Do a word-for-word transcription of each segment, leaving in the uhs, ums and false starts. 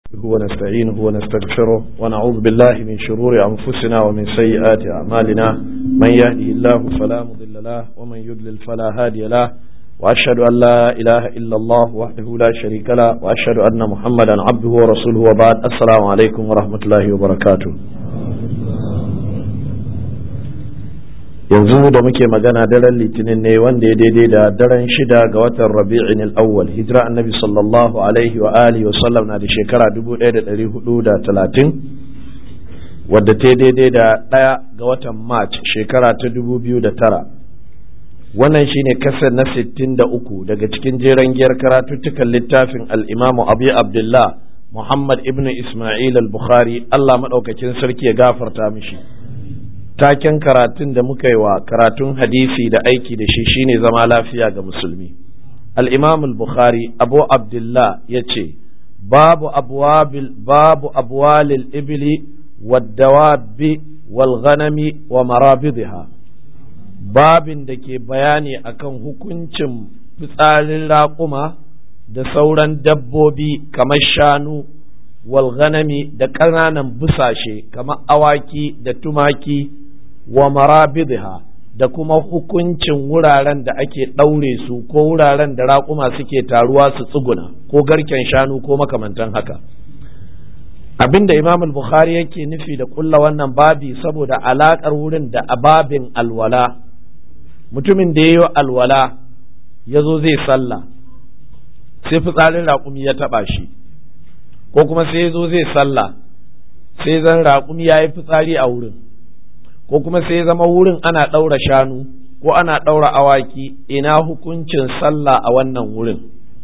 ونستعينه ونستغفره ونعوذ بالله من شرور أنفسنا ومن سيئات أعمالنا من يهده الله فلا مضل له ومن يضلل فلا هادي له وأشهد أن لا إله إلا الله وحده لا شريك له وأشهد أن محمدا عبده ورسوله وبعد السلام عليكم ورحمة الله وبركاته. yanzu da muke magana daren litinin ne wanda ya daidai da daren shida ga watan rabi'in al-awwal hijira annabi sallallahu alaihi wa alihi wa sallam na da shekara dubu ɗaya da ɗari hudu da talatin wadda ta daidai da ɗaya ga watan march shekara ta dubu biyu da tara. Wannan shine kasar na sittin da uku daga cikin jeren giyar karatuttukan littafin al-imamu abi abdullah muhammad ibn isma'il al-bukhari Allah madaukakin sarki ya gafarta mishi. Taken karatun da muka yi wa karatun hadisi da aiki da shi shine zama lafiya ga musulmi. Al-Imam al-Bukhari Abu Abdullah yace babu abwabil babu abwalil ibli wad dawabi wal ghanami wa marabidha, babin da ke bayani akan hukuncin fitsarin raƙuma da sauran dabbobi kamar shanu wal ghanami da ƙananan busashe kamar awaki da tumaki wa marabidha da kuma hukuncin wuraren da ake ɗaure su ko wuraren da raƙuma suke taruwa su tsuguna ko garken shanu ko makamantan haka. Abinda Imam al-Bukhari yake nufi da kulla wannan babi saboda alaƙar wurin da ababin alwala, mutumin da ya yi alwala ya zo zai sallah sai fitsarin raƙumi ya taɓa shi, ko kuma sai ya zo zai sallah sai zan raƙumi ya yi fitsari a wurin, ko kuma sai zama wurin ana ɗaura shanu ko ana ɗaura awaki, ina hukuncin sallah a wannan wurin.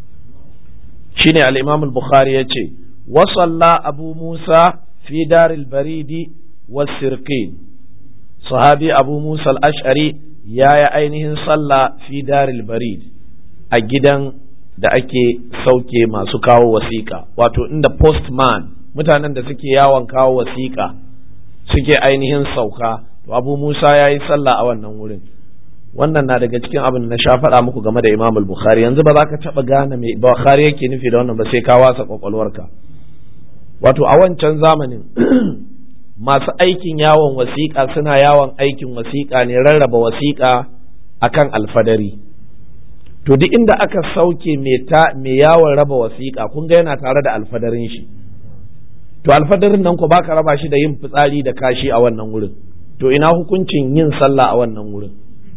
Shine al-Imam al-Bukhari yace wa salla Abu Musa fi daril baridi was sirqin, sahabi Abu Musa al-Ash'ari yaya ainihin sallah fi daril barid, a gidan da ake sauke masu kawo wasiƙa, wato inda postman, mutanen da suke yawon kawo wasiƙa suke ainihin sauka. To Abu Musa ya yi sallah a wannan wurin. Wannan na daga cikin abin da na sha faɗa muku game da Imam al-Bukhari. Yanzu ba za ka taɓa gane me Bukhari yake nufi da wannan ba sai ka wasa kwakwalwarka. Wato a wancan zamanin masu aikin yawon wasiƙa suna yawon aikin wasiƙa ne, rarraba wasiƙa akan alfadari. To duk inda aka sauke mai yawon raba wasiƙa, kun ga yana tare da alfadarin shi. To alfadarin nan ku baka raba shi da yin fitsari da kashi a wannan wurin. To ina hukuncin yin sallah a wannan wurin?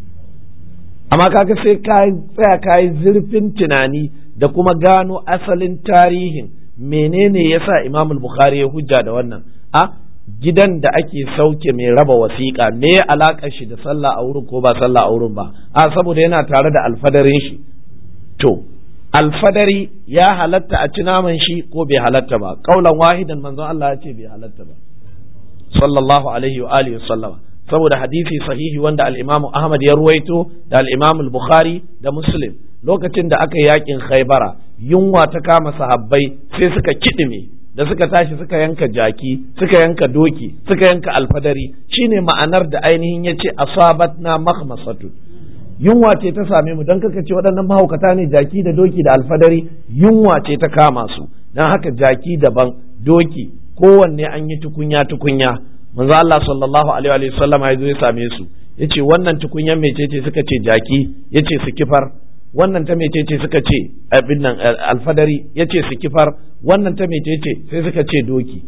Amma kaga sai ka tsaya ka yi zurfin tunani da kuma gano asalin tarihin menene yasa Imam al-Bukhari ya hujja da wannan. A gidan da ake sauke mai raba wasiƙa, me ya alaƙar shi da sallah a wurin ko ba sallah a wurin ba? A saboda yana tare da alfadarin shi. To alfadari ya halatta a ci naman shi ko bai halatta ba? Kaulan wahidan manzon Allah ya ce bai halatta ba sallallahu alaihi wa alihi sallama, saboda hadisi sahihi wanda al-Imam Ahmad ya ruwaito da al-Imam al-Bukhari da Muslim, lokacin da aka yi yakin Khaybara yunwa ta kama sahabbai sai suka kidime, da suka tashi suka yanka jaki, suka yanka doki, suka yanka alfadari. Shine ma'anar da ainihin yace asabatna makhmasatu, yunwa ce ta same mu, dan kaka ce waɗannan mahaukata ne jaki da doki da alfadari, yunwa ce ta kama su, dan haka jaki daban doki kowanne an yi tukunya tukunya. Manzo Allah sallallahu alaihi wa sallam ya zo ya same su, yace wannan tukunyan mecece? Suka ce jaki. Yace su kifar. Wannan ta mecece? Suka ce abin nan alfadari. Yace su kifar. Wannan ta mecece? Sai suka ce doki.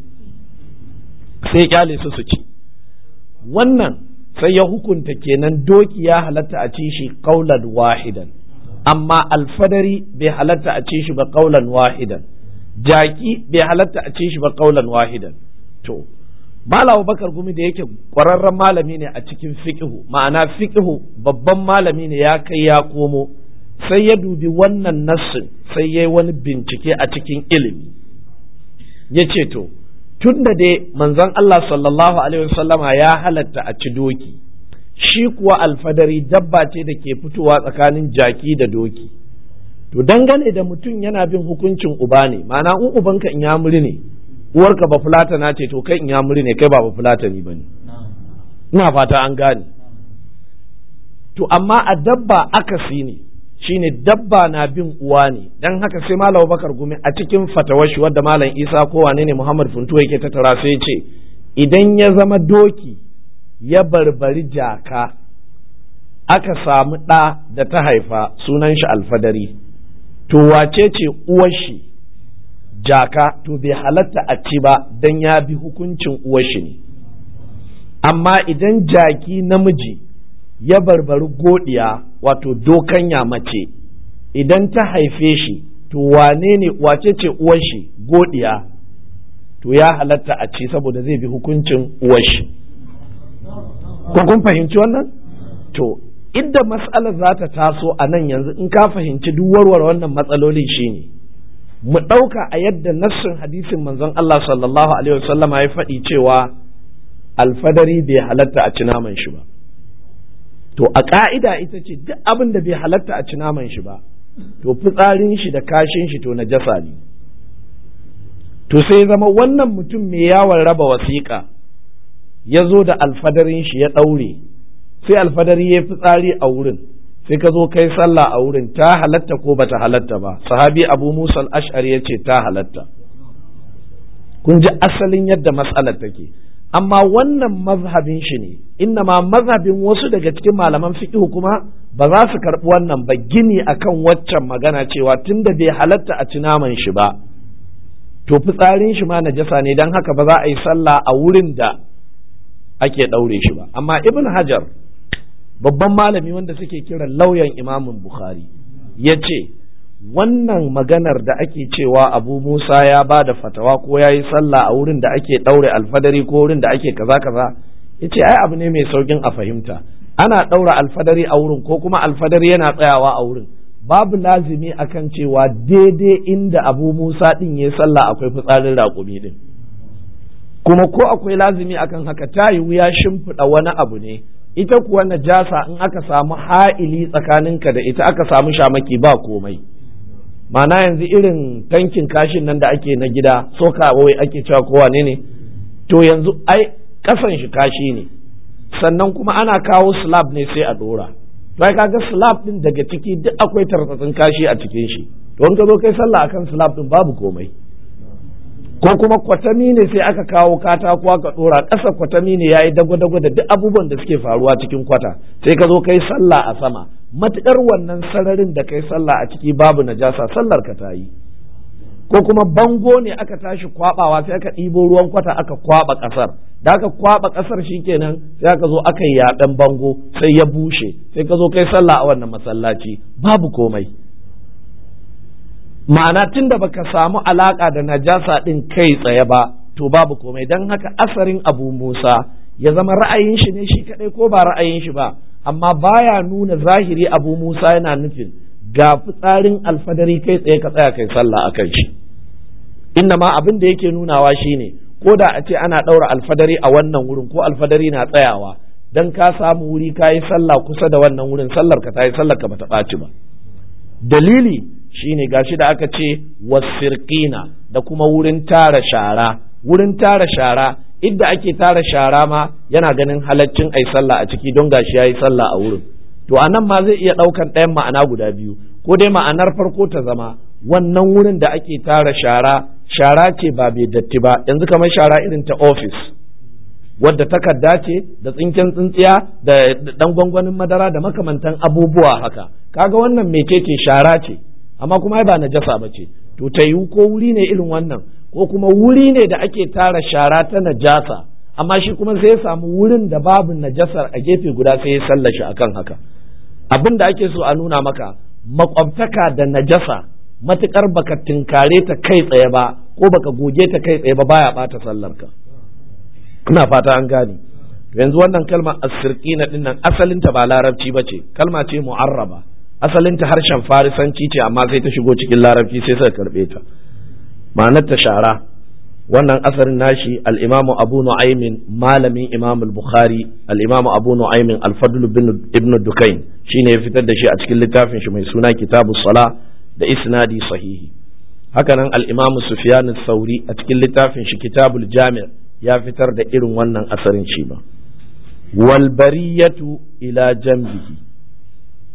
Sai kyale su su ci. Wannan sai ya hukunta kenan doki ya halatta a ci shi qaulan wahidan, amma alfadari bai halatta a ci shi ba qaulan wahidan, jaki bai halatta a ce shi ba kaulan wahidan. To Malam Bakar Gumi da yake ƙwararren malami ne a cikin fiqhu, ma'ana fiqhu babban malami ne, ya kai ya komo, sai ya dubi wannan nassin sai yayi wani bincike a cikin ilimi. Ya ce to tunda dai manzon Allah sallallahu alaihi wasallama ya halatta a ci doki, shi kuwa alfadari dabba ce da ke fitowa tsakanin jaki da doki. To dangane da mutum yana bin hukuncin uba ne, ma'ana in ubanka in ya muri ne, uwarka ba fulatana ce, to kai in ya muri ne, kai ba ba fulatani ba ne. Ina fata an gane. To amma a dabba akasi ne, shine dabba na bin uwa ne, dan haka sai Malam Bakar Gumi a cikin fatawashi wadda Malam Isa ko wane ne Muhammad Funtu yake tattara sai ya ce idan ya zama doki ya barbari jaka aka samu ɗa da ta haifa sunan shi alfadari, to wace ce uwar shi jaka, to bai halatta a ci ba dan ya bi hukuncin uwar shi ne. Amma idan jaki namiji ya barbari godiya wato dokanya mace idan ta haife shi, to wane ne wace ce uwar shi godiya, to ya halatta a ci saboda zai bi hukuncin uwar shi. Ko kun fahimci wannan? To inda mas'alar za ta taso a nan yanzu in ka fahimci duk warware wannan matsalolin shine mu ɗauka a yadda nassin hadisin manzon Allah sallallahu alaihi wasallama ya faɗi cewa alfadari bai halatta a ci naman shi ba. To a ƙa'ida ita ce duk abin da bai halatta a ci naman shi ba, to fitsarin shi da kashin shi to najasa ne. To sai zama wannan mutum mai yawon raba wasiƙa ya zo da alfadarin shi ya ɗaure, sai alfadari ya fitsari a wurin, sai ka zo kai sallah a wurin, ta halatta ko bata halatta ba? Sahabi Abu Musa al-Ash'ari ya ce ta halatta. Kun ji asalin yadda mas'alar take. Amma wannan mazhabin shi ne, inna ma mazhabin wasu daga cikin malaman fiqh kuma ba za su karɓi wannan ba, gini akan waccan magana cewa tunda bai halatta a ci naman shi ba, to fitsarin shi ma najasa ne, dan haka ba za a yi sallah a wurin da ake ɗaure shi ba. Amma Ibn Hajar babban malami wanda suke kiran lauyan Imamin Bukhari ya ce wannan maganar da ake cewa Abu Musa ya ba da fatawa ko ya yi sallah a wurin da ake ɗaure alfadari ko wurin da ake kaza kaza, ya ce ai abu ne mai saukin a fahimta, ana ɗaura alfadari a wurin ko kuma alfadari yana tsayawa a wurin, babu lazimi akan cewa daidai inda Abu Musa ɗin ya yi sallah akwai fitsarin raƙumi ɗin, kuma ko akwai lazimi akan haka ta yiwu ya shimfiɗa wani abu ne, ita kuwa najasa in aka samu ha'ili tsakaninka da ita aka samu shamaki ba komai. Ma'ana yanzu irin tankin kashin nan da ake na gida soka wai ake cewa kowa ne ne, to yanzu ai kasan shi kashi ne, sannan kuma ana kawo slab ne sai a dora, to ai kaga slab din daga ciki duk akwai tartsatsin kashi a cikin shi, to in ka zo kai sallah akan slab din babu komai. Ko kuma kwatami ne sai aka kawo katako aka dora, ƙasa kwatami ne yayi dago-dago da duk abubuwan da suke faruwa cikin kwata, sai ka zo kai sallah a sama, matukar wannan sararin da kai sallah a ciki babu najasa sallar ka ta yi. Ko kuma bango ne aka tashi kwabawa sai aka ɗibo ruwan kwata aka kwaba ƙasar, da aka kwaba ƙasar shikenan sai aka zo aka yi yaɗan bango sai ya bushe, sai ka zo kai sallah a wannan masallaci babu komai. Ma'ana tun da baka samu alaka da najasa din kai tsaye ba, to babu komai. Dan haka asarin Abu Musa ya zama ra'ayin shi ne shi kadai ko ba ra'ayin shi ba, amma baya nuna zahiri Abu Musa yana nufin ga fitsarin alfadari kai tsaye ka tsaya kai sallah akan shi. Inna ma abin da yake nunawa shine ko da a ce ana ɗaura alfadari a wannan wurin ko alfadari na tsayawa, dan ka samu wuri ka yi sallah kusa da wannan wurin, sallar ka ta yi, sallar ka bata ɓaci ba. Dalili shine gashi da aka ce wasirqina da kuma wurin tara shara. Wurin tara shara idda ake tara shara ma yana ganin halaccin ai sallah a ciki don gashi yayi sallah a wurin. To anan ma zai iya ɗaukan ɗayan ma'ana guda biyu, ko dai ma'anar farko ta zama wannan wurin da ake tara shara shara ce ba bai datti ba, yanzu kamar shara irin ta office wadda takarda ce da tsinken tsintsiya da dan gwangwanin madara da makamantan abubuwa haka, kaga wannan mecece shara ce amma kuma ba najasa ba ce. To ta yiwu ko wuri ne irin wannan, ko kuma wuri ne da ake tara shara ta najasa amma shi kuma sai ya samu wurin da babu najasar a gefe guda sai ya sallashi akan haka. Abin da ake so a nuna maka makwabtaka da najasa matukar baka tinkare ta kai tsaye ba ko baka goge ta kai tsaye ba baya bata sallar ka. Ina fata an gane. Yanzu wannan kalma as-sirqina din nan asalinta ba larabci bace, kalma ce mu'arraba, asalinta harshen farisanci ce amma sai ta shigo cikin larabci sai suka karbe ta. Ma'anar ta shara. Wannan asarin nashi al-Imam Abu Nu'aym malamin Imam al-Bukhari, al-Imam Abu Nu'aym al-Fadl ibn Dukayn shine ya fitar da shi a cikin littafin shi mai suna Kitabus Salah da isnadi sahihi. Haka nan al-Imam Sufyan al-Thawri a cikin littafin shi Kitabul Jami' ya fitar da irin wannan asarin shi ba. Wal bariyatu ila jambihi,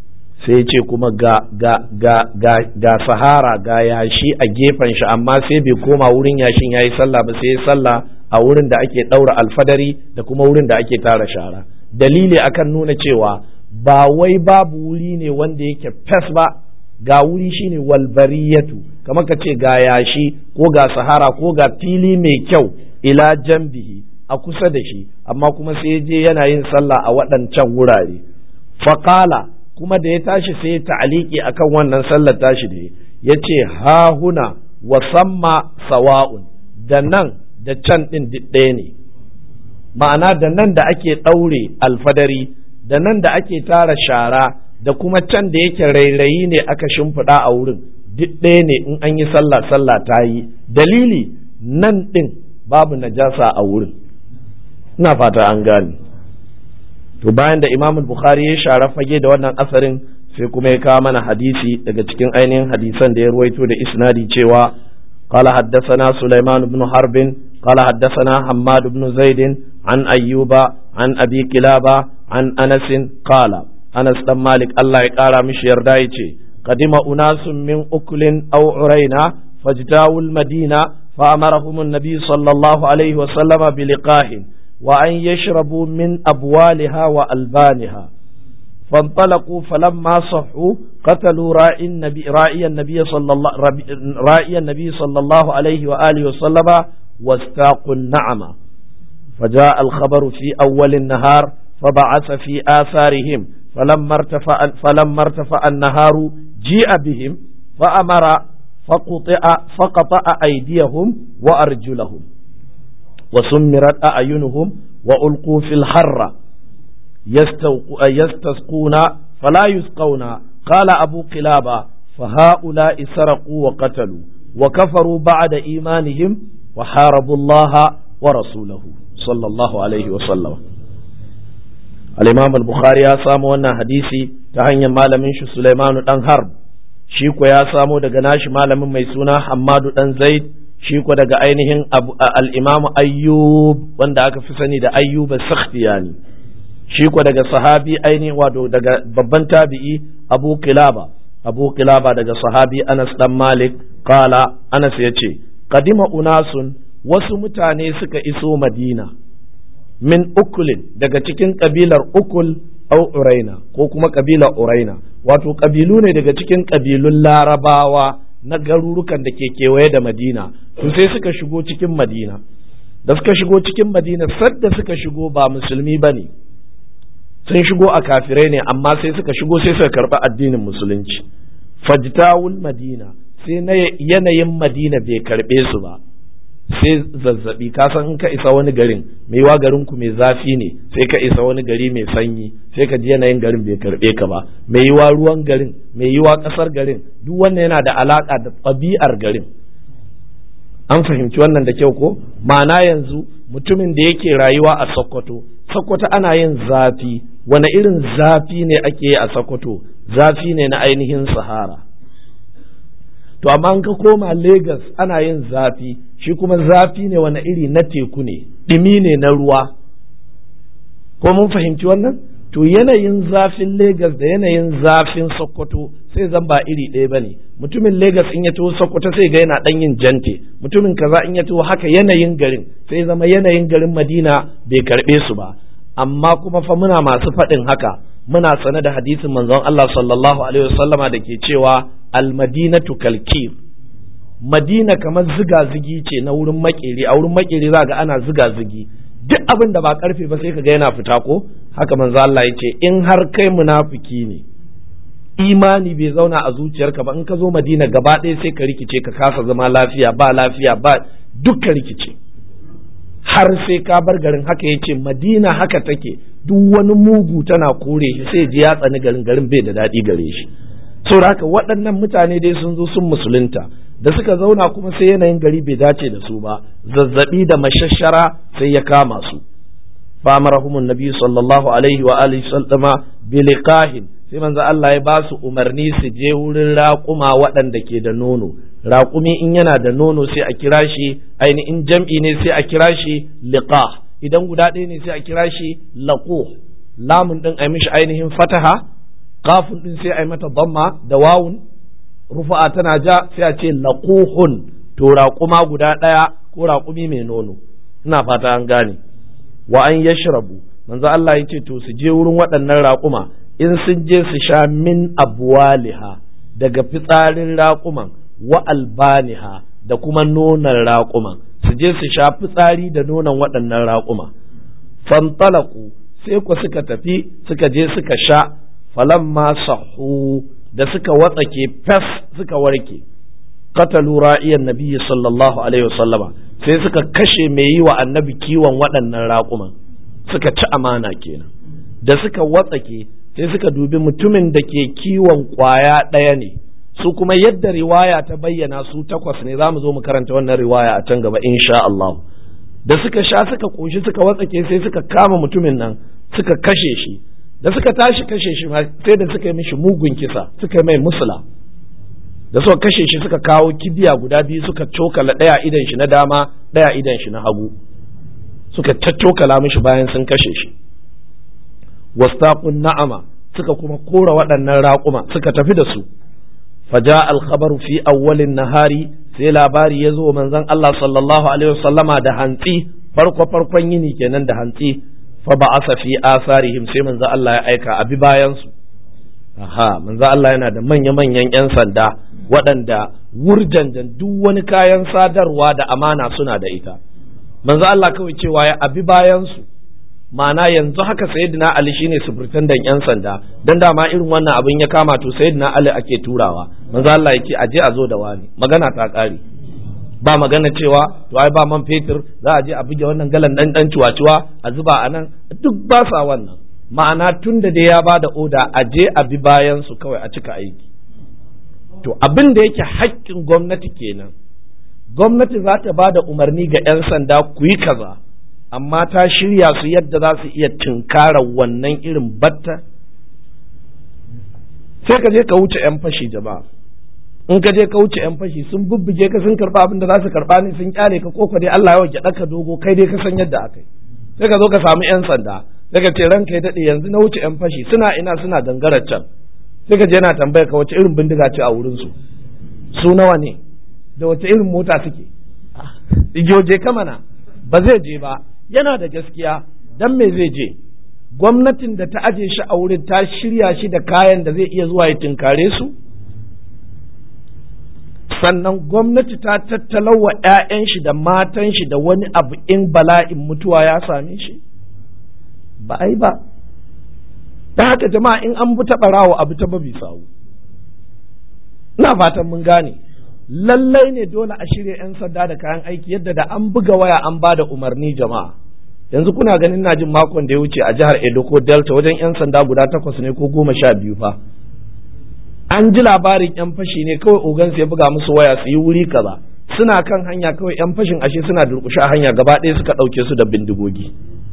sai ce kuma ga ga ga ga ga sahara ga yashi a gefen shi amma sai bai koma wurin yashin yayi sallah ba sai ya sallah a wurin da ake daura alfadari da kuma wurin da ake tara shara. Dalili akan nuna cewa ba wai babu wuri ne wanda yake fes ba, ga wuri shine walbariyatu, kamar ka ce ga yashi ko ga sahara ko ga fili mai kyau ila jambihi a kusa da shi, amma kuma sai je yana yin sallah a waɗancan wurare. Faqala, kuma da ya tashi sai ya ta'aliki akan wannan sallar tashi da ya ce ha huna wa samma sawa'un, da nan da can ɗin ɗaya ne, ma'ana da nan da ake ɗaure alfadari da nan da ake tara shara da kuma can da yake rairayi ne aka shimfiɗa a wurin duk ɗaya ne in an yi sallah sallah ta yi. Dalili nan ɗin babu najasa a wurin, ina fata an gane. To bayan da Imam Bukhari ya share fage da wannan asarin sai kuma ya kawo mana hadisi daga cikin ainihin hadisan da ya ruwaito da isnadi cewa qala haddathana Sulaiman ibn Harb qala haddathana Hammad ibn Zaid an Ayyuba an Abi Kilaba an Anas qala Anas dan Malik Allah ya kara mishi yarda yace qadima unasun min uklin aw uraina fajtawu al-madina fa amarahum an-nabi sallallahu alayhi wa sallama bi liqahin وأن يشربوا من أبوالها وألبانها فانطلقوا فلما صحوا قتلوا رائي النبي رائي النبي صلى الله رائي النبي صلى الله عليه وآله وسلم واستاقوا النعمة فجاء الخبر في أول النهار فبعث في آثارهم فلما ارتفع فلما ارتفع النهار جيء بهم فأمر فقطع فقطع أيديهم وأرجلهم وسمرت أعينهم وألقوا في الحر يستسقون فلا يسقون. قال أبو قلابة فهؤلاء سرقوا وقتلوا وكفروا بعد إيمانهم وحاربوا الله ورسوله صلى الله عليه وسلم. الإمام البخاري يسامو أن حديثي تهني مال من سليمان بن حرب شيكو يسامو دغناش مال من ميسونا حماد بن زيد shi ko daga ainihin al'imamu ayyub wanda aka fi sani da ayyub as-sakhtiyani, shi ko daga sahabi ainihin wato daga babban tabi'i abu kilaba abu kilaba daga sahabi anas dan malik kala anas ya ce qadima unasun wasu mutane suka iso madina min ukulin daga cikin kabilar ukul au uraina ko kuma kabilar uraina, wato kabilu ne daga cikin kabilun larabawa na garurukan da ke kewaye da Madina. To sai suka shigo cikin Madina, da suka shigo cikin Madina sadda suka shigo ba musulmi ba ne, sun shigo a kafirai ne, amma sai suka shigo sai suka karɓi addinin musulunci. Fajtawul Madina, sai na yanayin Madina bai karɓe su ba, sai zazzabi. Ka san in ka isa wani garin mai yiwa garin ku mai zafi ne, sai ka isa wani gari mai sanyi sai ka ji yanayin garin bai karbe ka ba, mai yiwa ruwan garin, mai yiwa kasar garin, duk wannan yana da alaka da ɗabi'ar garin. An fahimci wannan da kyau ko? Ma'ana yanzu mutumin da yake rayuwa a Sokoto, Sokoto ana yin zafi, wani irin zafi ne ake yi a Sokoto? Zafi ne na ainihin Sahara. To amma an ka koma Lagos ana yin zafi, shi kuma zafi ne wani iri na teku ne, ɗumi ne na ruwa. Ko mun fahimci wannan? To yanayin zafin Lagos da yanayin zafin Sokoto sai zan ba iri ɗaya ba ne. Mutumin Lagos in ya taho Sokoto sai ga yana ɗan yin jante, mutumin kaza in ya taho haka yanayin garin sai zama yanayin garin Madina bai karɓe su ba. Amma kuma fa muna masu faɗin haka, muna sane da hadisin manzon Allah sallallahu alaihi wasallama da ke cewa al-madinatu kalkir, Madina kamar ziga-zigi ce na wurin makeri, a wurin makeri za ga ana ziga-zigi, duk abin da ba karfe ba sai ka ga yana fita ko? Haka manzo Allah ya ce in har kai munafiki ne, imani bai zauna a zuciyarka ba, in ka zo Madina gaba ɗaya sai ka rikice, ka kasa zama lafiya, ba lafiya ba duk ka rikice har sai ka bar garin. Haka yace Madina haka take, duk wani mugu tana kore shi sai ji ya tsani garin, garin bai da daɗi gare shi. Saboda haka waɗannan mutane dai sun zo sun musulunta, da suka zauna kuma sai yanayin gari bai dace da su ba, zazzabi da mashashara sai ya kama su. fa amarahumun nabi sallallahu alaihi wa alihi sallama bi liqahin, sai manzo Allah ya ba su umarni su je wurin raƙuma waɗanda ke da nono. Raƙumi in yana da nono sai a kira shi ainihin jam'i ne sai a kira shi liqah, idan guda ɗaya ne sai a kira shi laquh, lamun din ai mishi ainihin fataha, kafin din sai a yi mata damma da wawun rufa'a tana ja sai a ce laquhun, to raƙuma guda ɗaya ko raƙumi mai nono. Ina fata an gane. Wa an yashrabu, manzo Allah ya ce to su je wurin waɗannan raƙuma, in sun je su sha min abwaliha, daga fitsarin raƙuman, wa albaniha, da kuma nonon raƙuman, su je su sha fitsari da nonon waɗannan raƙuma. Fantalaku, sai ku suka tafi suka je suka sha, falamma sahu, da suka watsake fes suka warke, qatalu ra'iyan nabiyyi sallallahu alaihi wasallama, sai suka kashe mai yi wa annabi kiwon waɗannan raƙuman, suka ci amana kenan. Da suka watsake sai suka dubi mutumin da ke kiwon ƙwaya ɗaya ne, su kuma yadda riwaya ta bayyana su takwas ne, za mu zo mu karanta wannan riwaya a can gaba insha Allah. Da suka sha suka ƙoshi suka watsake sai suka kama mutumin nan suka kashe shi. Da suka tashi kashe shi sai da suka yi mishi mugun kisa, suka yi mai musula. Da suka kashe shi suka kawo kibiya guda biyu suka cokala ɗaya idan shi na dama ɗaya idan shi na hagu, suka caccokala mishi bayan sun kashe shi. Wastaqun na'ama, suka kuma kora waɗannan raƙuma suka tafi da su. Faja al-khabaru fi awwalin nahari, sai labari ya zo manzon Allah sallallahu alaihi wasallama da hantsi, farko farkon yini kenan da hantsi. Fa ba'asa fi asarihim, sai manzon Allah ya aika abi bayan su. Aha, manzon Allah yana da manya manyan yan sanda waɗanda wurjanjan duk wani kayan sadarwa da amana suna da ita. Manzon Allah kawai cewa ya abi bayan su, ma'ana yanzu haka sayyidina Ali shine sufurtandan yan sanda, dan dama irin wannan abin ya kama to sayyidina Ali ake turawa. Manzo Allah yake aje a zo da wani, magana ta kare. Ba magana cewa to ai ba man fetur za a je a buge wannan galan dan dan ciwaciwa a zuba anan, duk ba sa wannan. Ma'ana tunda da ya bada oda aje a bi bayan su kawai a cika aiki. To abin da yake haƙƙin gwamnati kenan. Gwamnati za ta bada umarni ga yan sanda ku yi kaza, amma ta shirya su yadda za su iya tunkara wannan irin batta. Sai ka je ka wuce 'yan fashi jama'a, in ka je ka wuce 'yan fashi sun bubbuge ka sun karba abin da za su karba ne sun kyale ka, koko dai Allah ya wake ɗaka dogo kai dai ka san yadda aka yi. Sai ka zo ka samu 'yan sanda, sai ka ce ranka ya daɗe yanzu na wuce 'yan fashi suna ina suna gangarar can. Sai ka je yana tambaya ka wace irin bindiga ce a wurinsu, su nawa ne, da wace irin mota suke. Igiyoje ka mana, ba zai je ba. Yana da gaskiya, dan me zai je? Gwamnatin da ta aje shi a wurin ta shirya shi da kayan da zai iya zuwa ya tinkare su? Sannan gwamnati ta tattalawa 'ya'yan shi da matan shi da wani abu in bala'in mutuwa ya same shi? Ba ai ba. Ta haka jama'a in an bi ta ɓarawo abu ta babi sawu. Ina fatan mun gane. Lallai ne dole a shirya 'yan sanda da kayan aiki yadda da an buga waya an ba da umarni jama'a. Yanzu kuna ganin na jin makon da ya wuce a jihar Edo ko Delta wajen 'yan sanda guda takwas ne ko goma sha biyu fa. An ji labarin 'yan fashi ne kawai ogansu ya buga musu waya su yi wuri kaza. Suna kan hanya kawai 'yan fashin ashe suna durƙushe a hanya gaba ɗaya suka ɗauke su da bindigogi.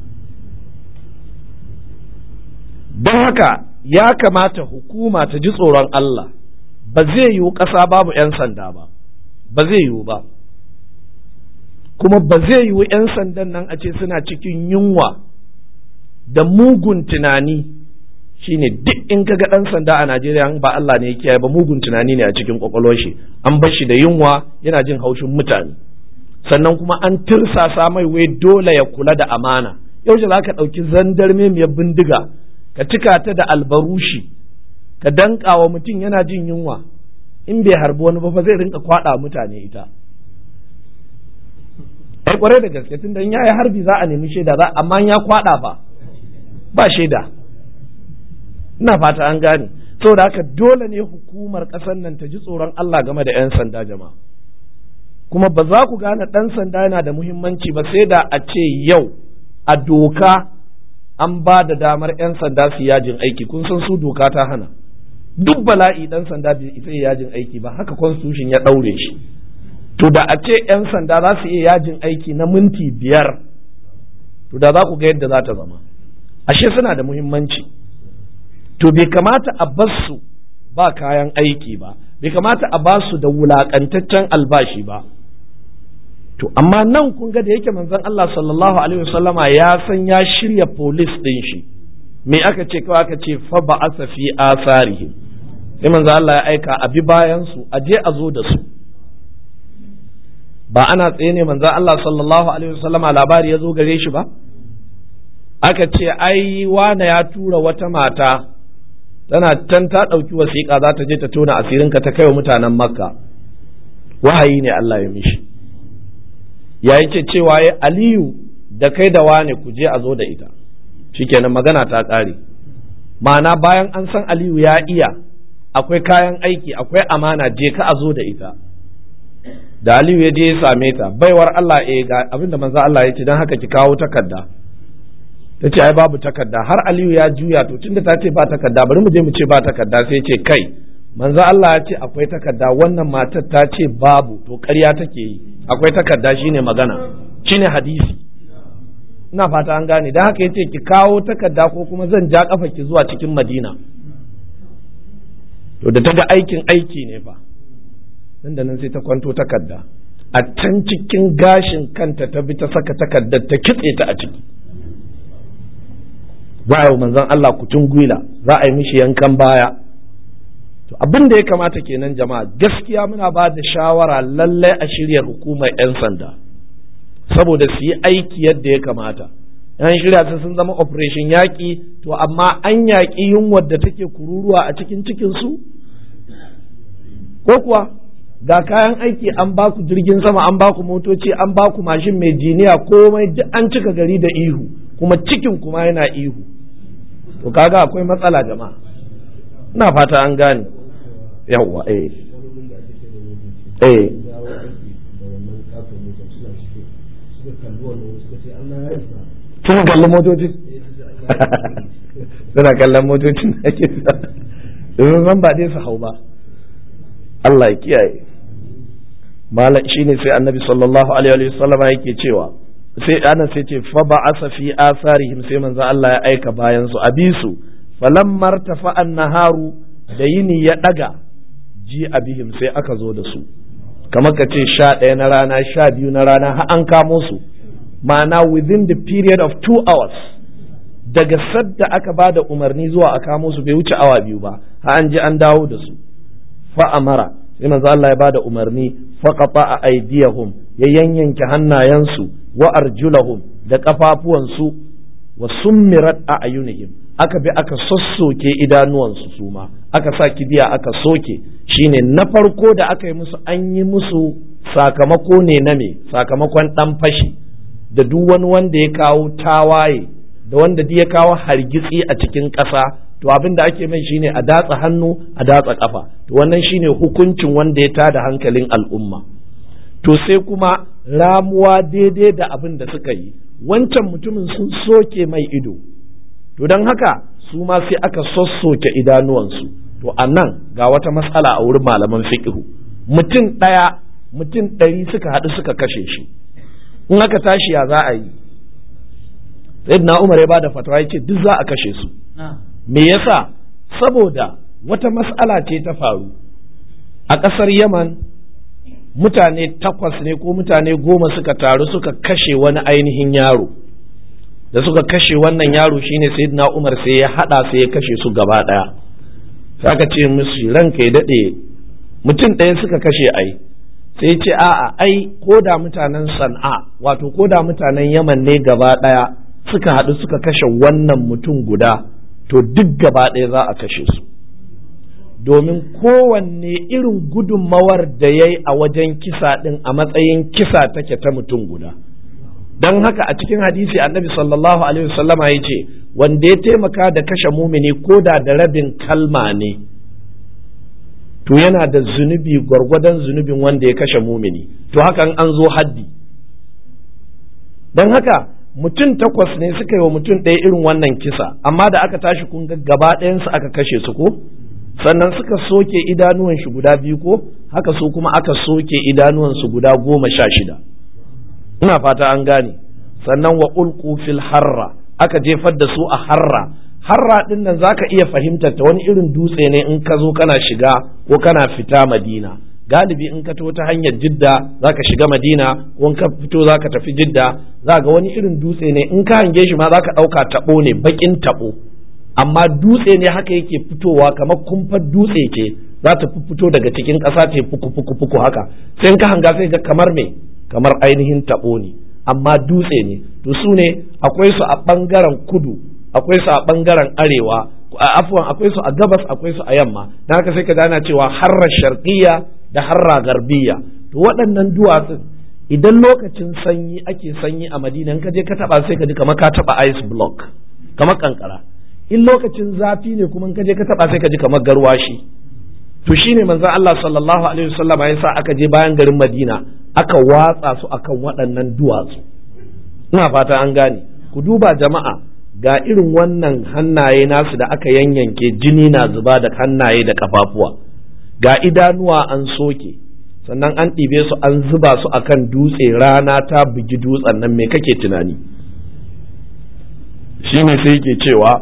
Don haka ya kamata hukuma ta ji tsoron Allah. Ba zai yiwu ƙasa babu 'yan sanda ba, ba zai yiwu ba, kuma ba zai yiwu 'yan sandan nan a ce suna cikin yunwa da mugun tunani. Shine duk in ka ga ɗan sanda a Najeriya ba Allah ne ya kiyaye ba, mugun tunani ne a cikin ƙwaƙwalwar shi, an bar shi da yunwa yana jin haushin mutane, sannan kuma an tirsasa mai wai dole ya kula da amana. Yaushe za ka ɗauki zandarmemiyar bindiga ka cika ta da albarushi ka danka wa mutum yana jin yunwa, in bai harbi wani ba fa zai rinka kwada mutane ita. Ai kwarai da gaske tunda in yayi harbi za a nemi shaida, za amma ya kwada fa ba shaida. Ina fata an gane. Saboda haka dole ne hukumar ƙasar nan ta ji tsoron Allah game da 'yan sanda jama'a. Kuma ba za ku gane ɗan sanda yana da muhimmanci ba sai da a ce yau a doka an ba da damar 'yan sanda su yajin aiki. Kun san su doka ta hana. Duk bala'i dan sanda bai isa yajin aiki ba, haka constitution ya daure shi. To da a ce 'yan sanda za su iya yajin aiki na minti biyar, to da za ku ga yadda za ta zama. Ashe suna da muhimmanci. To bai kamata a bar su ba kayan aiki ba, bai kamata a ba su da wulakantaccen albashi ba. To amma nan kun ga da yake manzon Allah sallallahu alaihi wasallama ya san ya shirya police din shi, me aka ce kawai aka ce fa ba'asa fi asarihim sai manzo Allah ya aika a bi bayan su a je a zo da su ba ana tsaye ne manzo Allah sallallahu alaihi wasallama labari ya zo gare shi ba aka ce ai wane ya tura wata mata tana can ta ɗauki wasiƙa za ta je ta tona asirinka ta kai wa mutanen makka wahayi ne Allah ya mishi ya ce cewa ya aliyu da kai da wane ku je a zo da ita shikenan magana ta ƙare ma'ana bayan an san aliyu ya iya akwai kayan aiki akwai amana je ka a zo da ita da aliyu ya je ya same ta baiwar Allah eh ga abinda manzo Allah ya ce dan haka ki kawo takarda ta ce ai babu takarda har aliyu ya juya to tunda ta ce ba takarda bari mu je mu ce ba takarda sai ce kai manzo Allah ya ce akwai takarda wannan matar ta ce babu to ƙarya take yi akwai takarda shine magana shine hadisi ina fata an gane dan haka yace ki kawo takarda ko kuma zan ja kafa ki zuwa cikin Madina to da ta ga aikin aiki ne fa nan da nan sai ta kwanto takarda a can cikin gashin kanta ta bi ta saka takardar ta kitse ta a ciki za a yi manzon Allah kutun gwila za a yi mishi yankan baya to abin da ya kamata kenan jama'a gaskiya muna ba da shawara lallai a shirya hukumar 'yan sanda saboda su yi aiki yadda ya kamata yan shirya su sun zama operation yaƙi to amma an yaƙi yunwar da take kururuwa a cikin cikinsu ko kuwa ga kayan aiki an ba ku jirgin sama an ba ku motoci an ba ku mashin mai jiniya komai duk an cika gari da ihu kuma cikin kuma yana ihu to kaga akwai matsala jama'a ina fata an gane yawwa eh eh sun kalli motoci suna kallon motocin da ake domin zan ba dai su hau ba Allah ya kiyaye malam shine sai annabi sallallahu alaihi wa sallam yake cewa sai ana sai ce fa ba'asa fi asarihim sai manzo Allah ya aika bayan su abisu falammar tafa annaharu da yini ya daga ji abihim sai aka zo da su kamar ka ce sha ɗaya na rana sha biyu na rana har an kamo su ma'ana within the period of two hours daga sadda aka ba da umarni zuwa a kamo su bai wuce awa biyu ba har an je an dawo da su fa amara sai manzo Allah ya ba da umarni fa qata aydiyahum ya yanyanke hannayensu wa arjulahum da kafafuwansu wa summirat a ayunihim aka bi aka sossoke idanuwansu su ma aka sa kibiya aka soke shine na farko da aka yi musu an yi musu sakamako ne na me sakamakon dan fashi da duk wani wanda ya kawo tawaye da wanda ya kawo hargitsi a cikin ƙasa to abin da ake mai shine a datsa hannu a datsa kafa to wannan shine hukuncin wanda ya tada hankalin al'umma to sai kuma ramuwa daidai da abin da suka yi wancan mutumin sun soke mai ido to don haka su ma sai aka sossoke idanuwansu to a nan ga wata matsala a wurin malaman fiqhu mutum ɗaya mutum ɗari suka haɗu suka kashe shi in aka tashi ya za a yi sayyidina Umar ya bada fatawa yace duk za a kashe su me yasa saboda wata mas'ala ce ta faru a ƙasar Yaman mutane takwas ne ko mutane goma suka taru suka kashe wani ainihin yaro da suka kashe wannan yaro shine sayyidina Umar sai ya hada sai ya kashe su gaba daya sai aka ce musu ranka ya dade mutum ɗaya suka kashe ai sai ce a'a ai ko da mutanen San'a wato ko da mutanen Yaman ne gaba daya suka haɗu suka kashe wannan mutum guda to duk gaba ɗaya za a kashe su domin kowanne irin gudunmawar da ya yi a wajen kisa ɗin a matsayin kisa take ta mutum guda don haka a cikin hadisi annabi sallallahu alaihi wasallama ya ce wanda ya taimaka da kashe mumini ko da da rabin kalma ne to yana da zunubi gwargwadon zunubin wanda ya kashe mumini to hakan an zo haddi don haka mutum takwas ne suka yi wa mutum ɗaya irin wannan kisa amma da aka tashi kun ga gaba ɗayansu aka kashe su ko sannan suka soke idanuwan shi guda biyu ko haka su kuma aka soke idanuwan su guda goma sha shida ina fata an gane sannan wa ulqu fil harra aka jefar da su a harra harra din nan zaka iya fahimtar ta wani irin dutse ne in ka zo kana shiga ko kana fita Madina galibi in ka to ta hanyar Jidda zaka shiga Madina ko in ka fito zaka tafi Jidda zaka wani irin dutse ne in ka hange shi ma zaka dauka tabo ne bakin tabo amma dutse ne haka yake fitowa kamar kumfar dutse ce za ta fito daga cikin ƙasa ta fuku fuku fuku haka sai in ka hanga sai ga kamar me kamar ainihin tabo ne amma dutse ne to su ne akwai su a ɓangaren kudu akwai su a ɓangaren arewa afwan akwai su a gabas akwai su a yamma dan haka sai ka gana cewa harra sharqiyya da harra garbiya to waɗannan duwatsun idan lokacin sanyi ake sanyi a Madina in ka je ka taba sai ka ji kamar ka taba ice block kamar kankara in lokacin zafi ne kuma in ka je ka taba sai ka ji kamar garwashi to shine manzon Allah sallallahu alaihi wasallam ya sa aka je bayan garin Madina aka watsa su akan waɗannan duwatsu ina fata an gane ku duba jama'a ga irin wannan hannaye nasu da aka yanyanke jini na zuba da hannaye da kafafuwa ga idanuwa an soke sannan an ɗibe su an zuba su akan dutse rana ta bugi dutsen nan me kake tunani shine sai yake cewa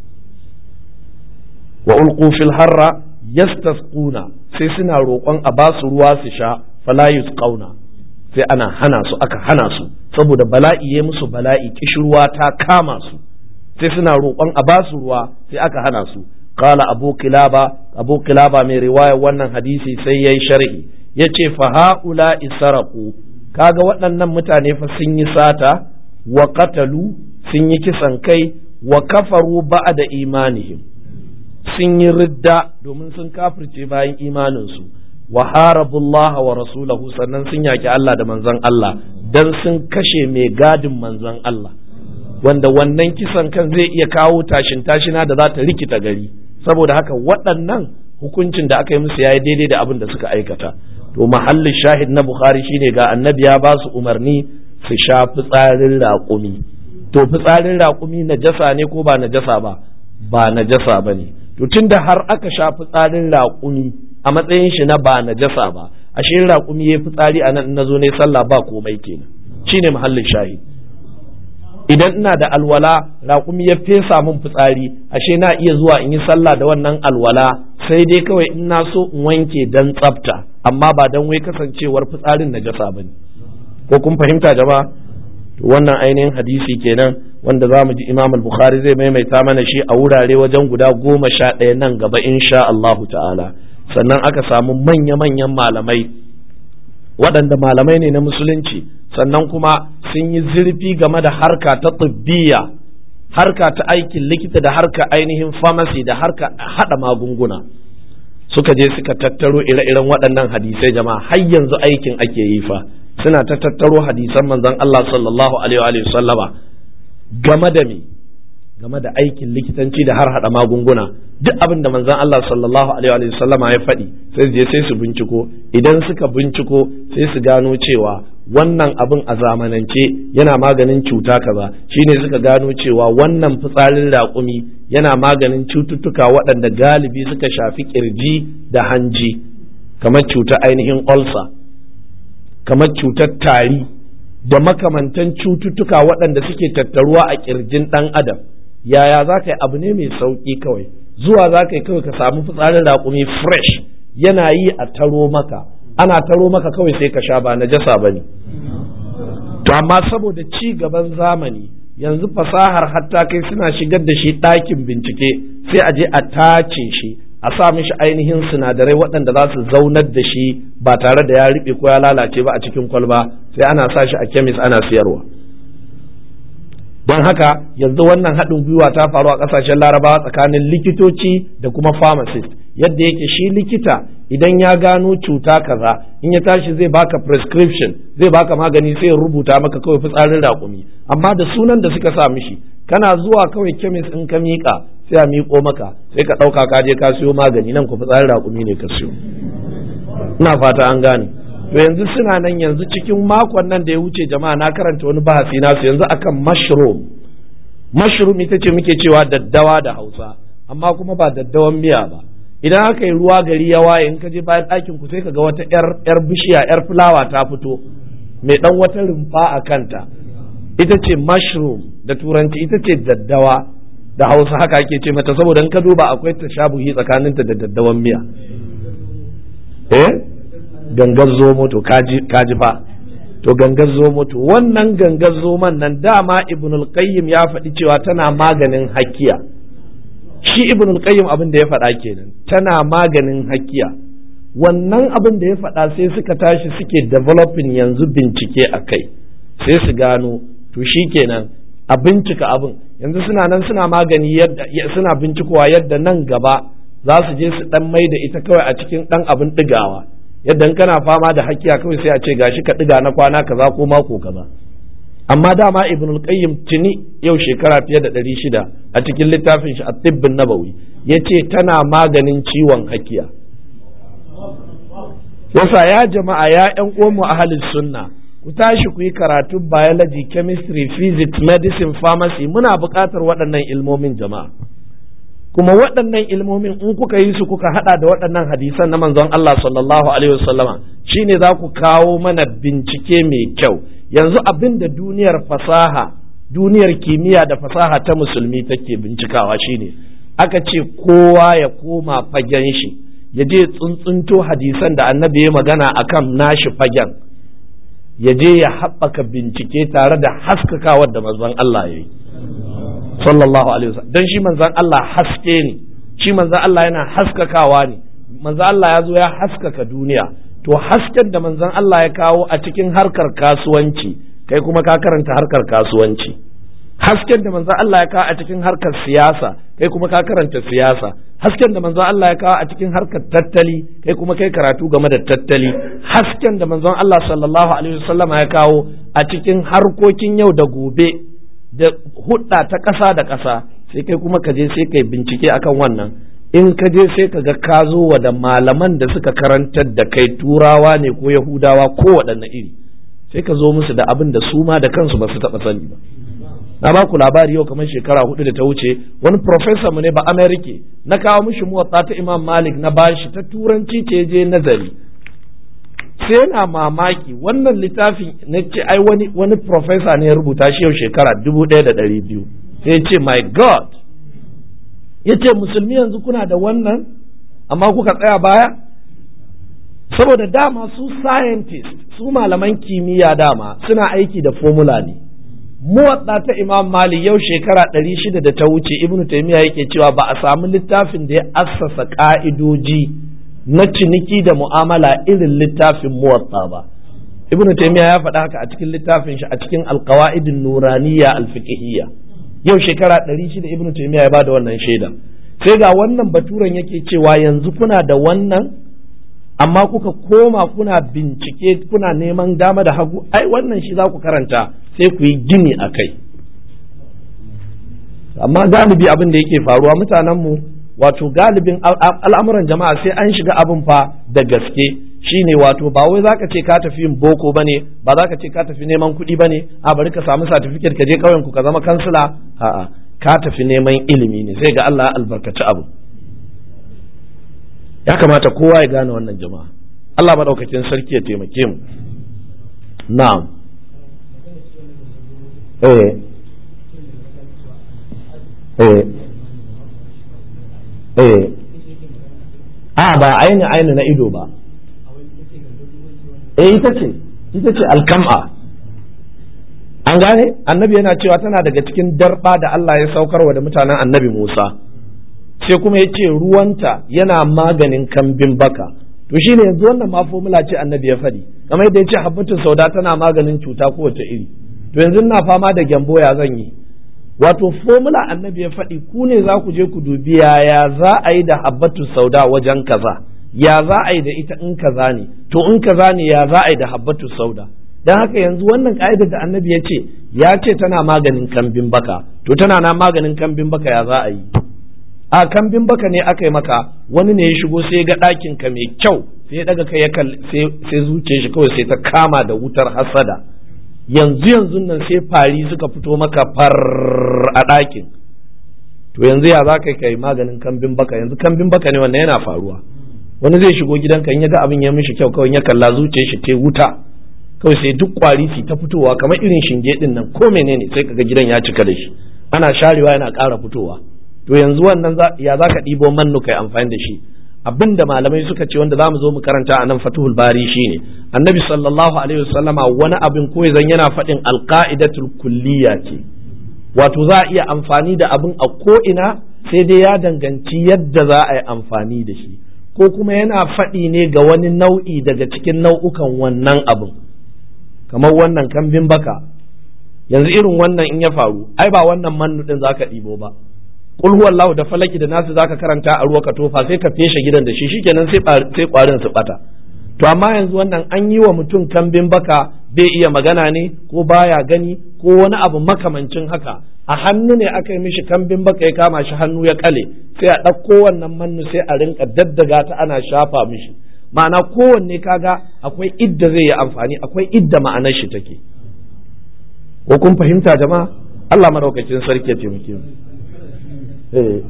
wa ulqu fil harra yastasquna sai suna roƙon a ba su ruwa su sha fala yusqauna sai ana hana su aka hana su saboda bala'i ya musu bala'i kishirwa ta kama su sai suna roƙon a ba su ruwa sai aka hana su qala abu kilaba abu kilaba mai riwaya wannan hadisi sai yayi sharhi yace fa haula israqu kaga waɗannan mutane fa sun yi sata wa qatalu sun yi kisan kai wa kafaru ba'da imanihim sun yi ridda domin sun kafirce bayan imaninsu wa harabullah wa rasulahu sannan sun yaki Allah da manzon Allah dan sun kashe mai gadin manzon Allah wanda wannan kisan kan zai iya kawo tashin tashina da za ta rikita gari saboda haka waɗannan hukuncin da aka yi musu yayi daidai da abin da suka aikata to mahallin shahid na Bukhari shine ga annabi ya ba su umarni su sha fitsarin raƙumi to fitsarin raƙumi najasa ne ko ba najasa ba ba najasa bane to tunda har aka sha fitsarin raƙumi a matsayin shi na ba najasa ba ashe raƙumi yayi fitsari anan in nazo ne sallah ba komai kenan shine mahallin shahid idan ina da alwala raƙumi ya fesa min fitsari ashe na iya zuwa in yi sallah da wannan alwala sai dai kawai in na so in wanke dan tsafta amma ba dan wai kasancewar fitsarin najasa bane ko kun fahimta jama'a to wannan ainihin hadisi kenan wanda za mu ji Imam al-Bukhari zai maimaita mana shi a wurare wajen guda goma sha ɗaya nan gaba insha Allahu ta'ala sannan aka samu manya-manyan malamai waɗanda malamai ne na musulunci sannan kuma sun yi zurfi game da harka ta tibbiya harka ta aikin likita da harka ainihin pharmacy da harka hada magunguna suka je suka tattaro ire-iren waɗannan hadisai jama'a har yanzu aikin ake yi fa suna ta tattaro hadisan manzon Allah sallallahu alaihi wa sallama game da me game da aikin likitanci da har hada magunguna duk abin da manzon Allah sallallahu alaihi wa sallama ya faɗi sai je sai su binciko idan suka binciko sai su gano cewa wannan abin a zamanance yana maganin cuta kaza shine suka gano cewa wannan fitsarin raƙumi yana maganin cututtuka waɗanda galibi suka shafi kirji da hanji kamar cutar ainihin ulcer kamar cutar tari da makamantan cututtuka waɗanda suke tattaruwa a kirjin ɗan adam yaya za ka yi abu ne mai sauƙi kawai zuwa za ka yi kawai ka samu fitsarin raƙumi fresh yana yi a taro maka ana taro maka kawai sai ka sha ba najasa ba ne to amma saboda ci gaban zamani yanzu fasahar hatta kai suna shigar da shi ɗakin bincike sai a je a tace shi a sa mishi ainihin sinadarai waɗanda za su zaunar da shi ba tare da ya riɓe ko ya lalace ba a cikin kwalba sai ana sa shi a kemis ana siyarwa don haka yanzu wannan haɗin gwiwa ta faru a ƙasashen larabawa tsakanin likitoci da kuma pharmacist yadda yake shi likita idan ya gano cuta kaza in ya tashi zai baka prescription zai baka magani sai ya rubuta maka kawai fitsarin raƙumi amma da sunan da suka sa mishi kana zuwa kawai kemis in ka miƙa sai a miƙo maka sai ka ɗauka ka je ka siyo magani nan ku fitsarin raƙumi ne ka siyo ina fata an gane to yanzu suna nan yanzu cikin makon nan da ya wuce jama'a na karanta wani bahasi nasu yanzu akan mushroom mushroom ita ce muke cewa daddawa da Hausa amma kuma ba daddawan miya ba idan aka yi ruwa gari ya waye in ka je bayan ɗakin ku sai ka ga wata yar yar bishiya yar fulawa ta fito mai dan wata rumfa a kanta ita ce mushroom da turanci ita ce daddawa da Hausa haka ake ce mata saboda in ka duba akwai tashabuhi tsakaninta da daddawan miya eh gangar zomo to kaji kaji fa to gangar zomo to wannan gangar zoman nan dama ibnul qayyim ya faɗi cewa tana maganin hakiya shi ibn al-qayyim abin da ya faɗa kenan tana maganin hakiya. Wannan abin da ya faɗa sai suka tashi suke developing yanzu bincike a kai, sai su gano to shi kenan a bincika abin yanzu suna nan suna magani yadda suna bincikowa yadda nan gaba za su je su dan mai da ita kawai a cikin dan abin digawa, yadda in kana fama da hakiya kawai sai a ce gashi ka diga na kwana kaza ko mako kaza. Amma dama ibn al-qayyim tuni yau shekara fiye da ɗari shida a cikin littafin shi at-tibb an-nabawi yace tana maganin ciwon hakiya. Yasa ya jama'a ya ƴan uwanmu ahlus sunna ku tashi ku yi karatun biology, chemistry, physics, medicine, pharmacy. Muna buƙatar waɗannan ilmomin jama'a, kuma waɗannan ilmomin in kuka yi su kuka hada da waɗannan hadisan na manzon Allah sallallahu alaihi wasallama shine za ku kawo mana bincike mai kyau. Yanzu abin da duniyar fasaha, duniyar kimiyya da fasaha ta musulmi take bincikawa shine aka ce kowa ya koma fagen shi ya je tsuntsunto hadisan da annabi ya magana akan nashi fagen, ya je ya haɓaka bincike tare da haskakawar da manzon Allah ya yi sallallahu alaihi wasallam. Dan shi manzon Allah haske ne, shi manzon Allah yana haskakawa ne. Manzon Allah ya zo ya haskaka duniya, to hasken da manzon Allah ya kawo a cikin harkar kasuwanci kai kuma ka karanta harkar kasuwanci. Hasken da manzon Allah ya kawo a cikin harkar siyasa kai kuma ka karanta siyasa. Hasken da manzon Allah ya kawo a cikin harkar tattali kai kuma kai karatu game da tattali. Hasken da manzon Allah sallallahu alaihi wasallam ya kawo a cikin harkokin yau da gobe da hudda ta ƙasa da ƙasa sai kai kuma ka je sai kai bincike akan wannan. In ka je sai ka ga ka zo wa da malaman da suka karantar da kai turawa ne ko yahudawa ko waɗanne iri, sai ka zo musu da abin da su ma da kansu ba su taɓa sani ba. Na ba ku labari yau kamar shekara hudu da ta wuce wani professor mu ne ba Amerike, na kawo mishi muwatta ta Imam Malik na bashi ta turanci ce je nazari, sai na mamaki wannan littafin na ce ai wani wani professor ne ya rubuta shi yau shekara dubu ɗaya da ɗari biyu, sai ya ce my god, ya ce musulmi yanzu kuna da wannan amma kuka tsaya baya. Saboda dama su scientist, su malaman kimiyya dama suna aiki da formula ne. Muwatta ta Imam Malik yau shekara ɗari shida da ta wuce Ibn Taymiyyah yake cewa ba a samu littafin da ya assasa ka'idoji na ciniki da mu'amala irin littafin Muwatta ba. Ibn Taymiyyah ya faɗa haka a cikin littafin shi a cikin Al-Qawaidun Nuraniyya Al-Fiqhiyya. Yau shekara ɗari shida Ibn Taymiyyah ya bada wannan shaida. Sai ga wannan baturen yake cewa yanzu kuna da wannan amma kuka koma kuna bincike kuna neman dama da hagu, ai wannan shi za ku karanta sai ku yi gini a kai. Amma galibi abin da yake faruwa mutanenmu wato galibin al'amuran jama'a sai an shiga abin fa da gaske, shine wato ba wai zaka ce ka tafi yin boko bane, ba zaka ce ka tafi neman kuɗi bane, a bari ka samu certificate ka je kauyen ku ka zama kansila, a'a ka tafi neman ilimi ne, sai ga Allah ya albarkaci abu. Ya kamata kowa ya gane wannan jama'a. Allah madaukakin sarki ya taimake mu. Na'am. Eh. Eh. Eh. A ba aini aini na ido ba. Eh ita ce, ita ce alkam'a. An gane? Annabi yana cewa tana daga cikin darba da Allah ya saukarwa da mutanen Annabi Musa. Sai kuma ya ce ruwanta yana maganin kambin baka. To shine yanzu wannan ma formula ce Annabi ya faɗi. Kamar yadda ya ce habbatun sauda tana maganin cuta kowace iri. To yanzu ina fama da gyambo ya zan yi. Wato formula Annabi ya faɗi ku ne za ku je ku dubi yaya za a yi da habbatun sauda wajen kaza. Ya za a yi da ita in kaza ne. To in kaza ne ya za a yi da habbatun sauda. Dan haka yanzu wannan ka'idar da Annabi ya ce ya ce tana maganin kambin baka. To tana na maganin kambin baka ya za a yi. A kambin baka ne aka yi maka, wani ne ya shigo sai ga ɗakin ka mai kyau sai ya daga kai ya sai zuciyar shi kawai sai ta kama da wutar hasada, yanzu yanzu nan sai fari suka fito maka far a ɗakin. To yanzu ya za ka kai maganin kambin baka? Yanzu kambin baka ne wannan yana faruwa. Wani zai shigo gidanka in ya ga abin ya mishi kyau kawai ya kalla zuciyar shi ta wuta kawai sai duk kwari su ta fitowa kamar irin shinge din nan ko menene sai kaga gidan ya cika da shi, ana sharewa yana ƙara fitowa. To yanzu wannan ya za ka ɗibo mannu kai amfani da shi? Abin da malamai suka ce wanda za mu zo mu karanta a nan Fathul Bari shine Annabi sallallahu alaihi wasallama wani abin ko zan yana faɗin alqaidatul kulliya ce, wato za a iya amfani da abin a ko ina sai dai ya danganci yadda za a yi amfani da shi, ko kuma yana faɗi ne ga wani nau'i daga cikin nau'ukan wannan abin, kamar wannan kambin baka. Yanzu irin wannan in ya faru, ai ba wannan mannu ɗin za ka ɗibo ba, kul huwallahu da falaki da nasu za ka karanta a ruwa ka tofa sai ka feshe gidan da shi, shikenan sai ƙwarin su ɓata. To amma yanzu wannan an yi wa mutum kambin baka, bai iya magana ne ko baya gani ko wani abu makamancin haka, a hannu ne aka yi mishi kambin baka ya kama shi hannu ya kale, sai a ɗauko wannan mannu sai a rinka daddaga ta ana shafa mishi. Ma'ana kowanne kaga akwai idda zai yi amfani, akwai idda ma'anar shi take. Ko kun fahimta jama'a? Allah madaukakin sarki ya taimake mu. Eh.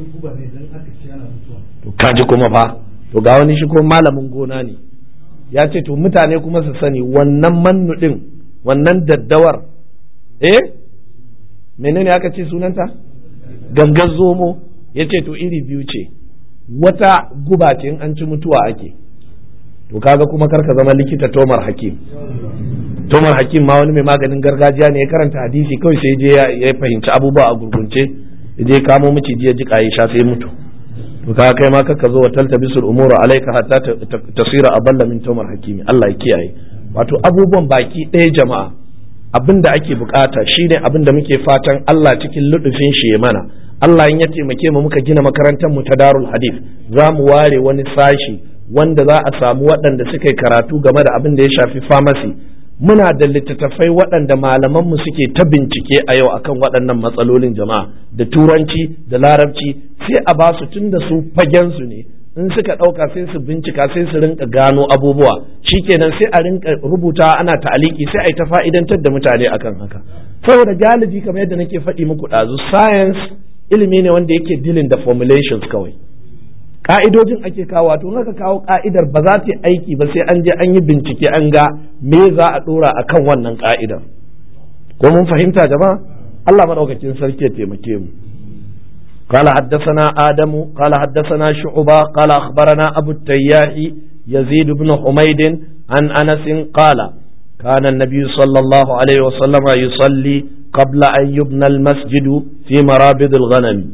To kaji kuma fa, to ga wani shi ko malamin gona ne. Ya ce to mutane kuma su sani wannan mannu ɗin, wannan daddawar, eh menene aka ce sunanta? Gangar zomo. Ya ce to iri biyu ce, wata guba ce in an ci mutuwa ake. To kaga kuma karka zama likita Tomar Hakim. Tomar Hakim ma wani mai maganin gargajiya ne, ya karanta hadisi kawai sai je ya fahimci abubuwa a gurgunce, ya je kamo miciji ya jika ya sha sai mutu. To ka kai ma kaka zo wa taltabisul umuru alayka hatta tasira aballa min Tomar Hakimi. Allah ya kiyaye. Wato abubuwan baki ɗaya jama'a, abinda ake bukata shine abinda muke fatan Allah cikin ludufin shi ya mana. Allah in ya taimake mu muka gina makarantar mu ta Darul Hadith, za mu ware wani sashi wanda za a samu waɗanda suka yi karatu game da abin da ya shafi pharmacy. Muna da littattafai waɗanda malamanmu suke ta bincike a yau akan waɗannan matsalolin jama'a, da turanci da larabci, sai a ba su tun da su fagensu ne, in suka ɗauka sai su bincika sai su rinka gano abubuwa, shikenan sai a rinka rubuta ana ta'aliki sai a yi ta fa'idantar da mutane akan haka. Saboda galibi kamar yadda nake faɗi muku ɗazu, science ilimi ne wanda yake dealing da formulations kawai. Ka'idojin ake kawo, to haka kawo ka'idar ba za ta yi aiki ba sai an je an yi bincike an ga me za a dora akan wannan ka'idar. Ko mun fahimta jama'a? Allah madaukakin sarki ya taimake mu. قال حدثنا آدم قال حدثنا شعبة قال أخبرنا أبو التياح يزيد بن حميد عن أنس قال كان النبي صلى الله عليه وسلم يصلي قبل أن يبنى المسجد في مرابض الغنم.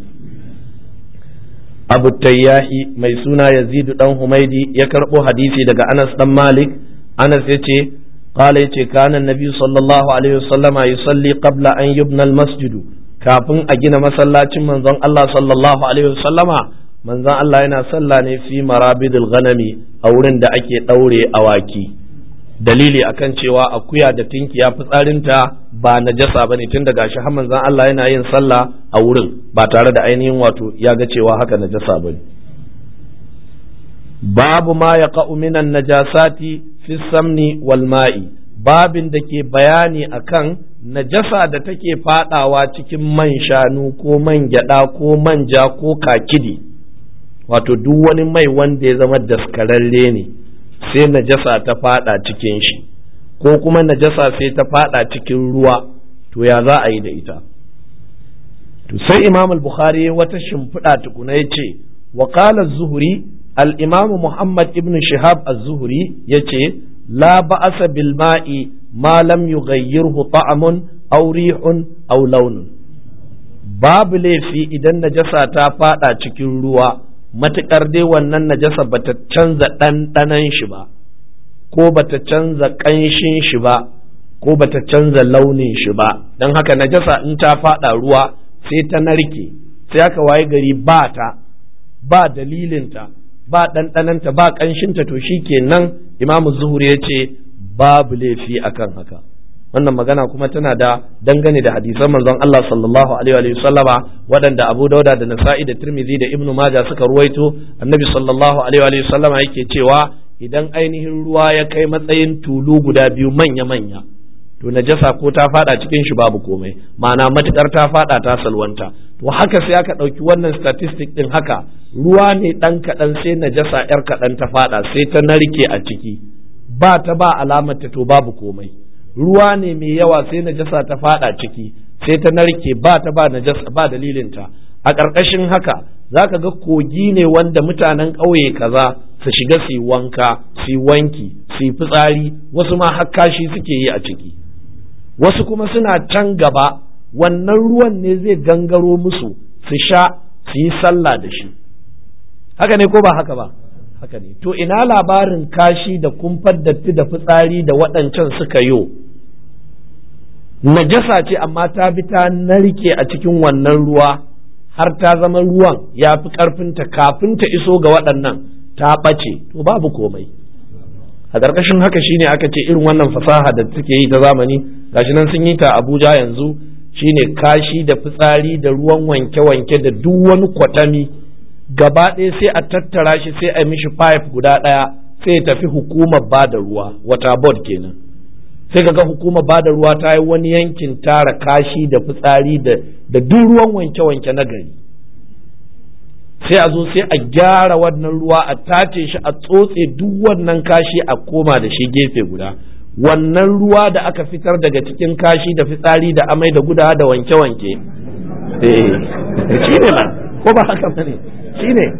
Abu Tayyahi mai suna Yazid dan Humaidi ya karbo hadisi daga Anas dan Malik. Anas yace qala yace kana annabi sallallahu alaihi wasallama yusalli qabla an yubna al-masjid, kafin a gina masallacin manzon Allah sallallahu alaihi wasallama manzon Allah yana salla ne fi marabidil ghanami, a wurin da ake daure awaki. Dalili akan cewa akuya da tinkiya fitsarinta ba najasa bane, tun daga shi har manzon Allah yana yin sallah a wurin ba tare da ainihin wato ya ga cewa haka najasa bane. Babu ma yaqa'u minan najasati fi samni wal ma'i, babin da ke bayani akan najasa da take fadawa cikin man shanu ko man gyada ko manja ko kakidi, wato duk wani mai wanda ya zama daskararre ne sai najasa ta fada cikin shi, ko kuma najasa sai ta fada cikin ruwa, to ya za a yi da ita? To sai Imam al-Bukhari wata shimfiɗa tukuna ya ce, wa qala az-Zuhri, al-Imam Muhammad ibn Shihab az-Zuhri yace la ba'asa bil ma'i ma lam yughayyirhu ta'amun aw rihun aw lawnun. Babu laifi idan najasa ta fada cikin ruwa, matuƙar dai wannan najasa bata canza ɗanɗanon shi ba, ko bata canza ƙanshin shi ba, ko bata canza launin shi ba. Don haka najasa in ta faɗa ruwa sai ta narke, sai aka waye gari ba ta, ba dalilinta, ba ɗanɗanonta, ba ƙanshinta, to shi kenan Imamu Zuhuri ya ce babu laifi akan haka. Wannan magana kuma tana da dangane da hadisan manzon Allah sallallahu alaihi wa sallama waɗanda Abu Dauda da Nasa'i da Tirmidhi da Ibn Majah suka ruwaito. Annabi sallallahu alaihi wa sallama yake cewa idan ainihin ruwa ya kai matsayin tulu guda biyu manya manya, to najasa ko ta fada cikin shi babu komai, ma'ana matukar ta fada ta salwanta. To haka sai aka ɗauki wannan statistic din haka, ruwa ne ɗan kaɗan sai najasa ƴar kaɗan ta fada sai ta narke a ciki, ba ta ba alamar ta, to babu komai. Ruwa ne mai yawa sai najasa ta fada ciki sai ta narke, ba ta ba najasa ba dalilinta. A ƙarƙashin haka zaka ga kogi ne wanda mutanen ƙauye kaza su shiga su yi wanka, su yi wanki, su yi fitsari, wasu ma har kashi suke yi a ciki, wasu kuma suna can gaba, wannan ruwan ne zai gangaro musu su sha su yi sallah da shi. Haka ne ko ba haka ba? Haka ne. To ina labarin kashi da kumfar datti da fitsari da waɗancan suka yo, najasa ce amma ta bi ta narke a cikin wannan ruwa har ta zama ruwan ya fi ƙarfinta, kafin ta iso ga waɗannan ta ɓace, to babu komai. A ƙarƙashin haka shine aka ce irin wannan fasaha da suke yi ta zamani, gashi nan sun yi ta Abuja yanzu, shine kashi da fitsari da ruwan wanke-wanke da duk wani kwatami gaba ɗaya sai a tattara shi, sai a mishi pipe guda ɗaya, sai ya tafi hukumar ba da ruwa, water board kenan. Sai kaga hukumar ba da ruwa ta yi wani yankin tara kashi da fitsari da da duk ruwan wanke-wanke na gari. Sai a zo sai a gyara wannan ruwa, a tace shi, a tsotse duk wannan kashi, a koma da shi gefe guda. Wannan ruwa da aka fitar daga cikin kashi da fitsari da amai da gudawa da wanke-wanke, eh shi ne ma ko ba haka bane, shi ne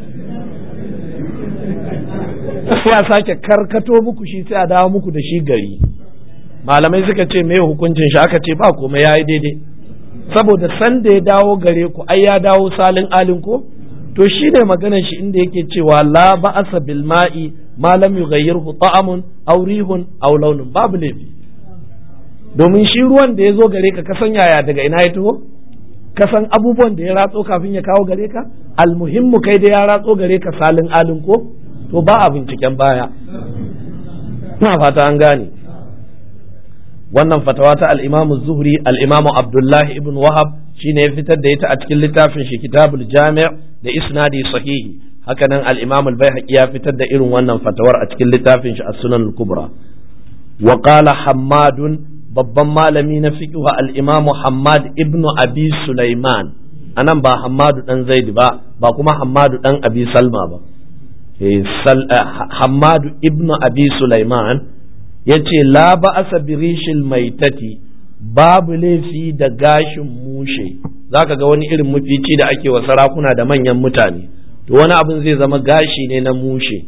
sai a sake karkato muku shi, sai a dawo muku da shi gari. Malamai suka ce me hukuncin shi, aka ce ba komai, yayi daidai, saboda san da ya dawo gare ku ai ya dawo salin alin ko. To shi ne maganar shi inda yake cewa la ba'asa bil ma'i ma lam yughayyirhu ta'amun aw rihun aw launun, babu laifi, domin shi ruwan da ya zo gare ka kasan yaya daga ina ya taho, kasan abubuwan da ya ratso kafin ya kawo gare ka. Almuhimmu kai da ya ratso gare ka salin alin ko, to ba a binciken baya. Ina fata an gane. Wannan fatawa ta al-Imam az-Zuhri, al-Imam Abdullah ibn Wahab shine ya fitar da ita a cikin littafin shi Kitabul Jami' da isnadi sahihi. Hakanan al-Imam al-Baihaqi ya fitar da irin wannan fatawar a cikin littafin shi As-Sunan al-Kubra. Wa qala Hammad, babban malami na fiqh al-Imam Hammad ibn Abi Sulaiman, anan ba Hammad dan Zaid ba, ba kuma Hammad dan Abi Salma ba, eh Hammad ibn Abi Sulaiman yace la ba'asa birishil maitati, babu laifi da gashin mushe. Zaka ga wani irin mafici da ake wa sarakuna da manyan mutane, to wani abin zai zama gashi ne na mushe.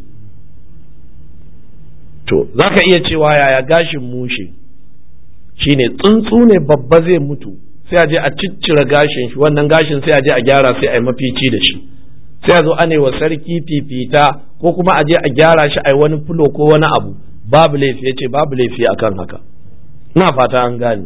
To zaka iya cewa yaya gashin mushe? Shine tsuntsu ne babba zai mutu, sai a je a ciccire gashin shi, wannan gashin sai a je a gyara, sai a yi mafici da shi, sai a zo ane wa sarki fifita, ko kuma a je a gyara shi a yi wani fulo ko wani abu. Babu laifi, yace babu laifi akan haka. Ina fata an gane.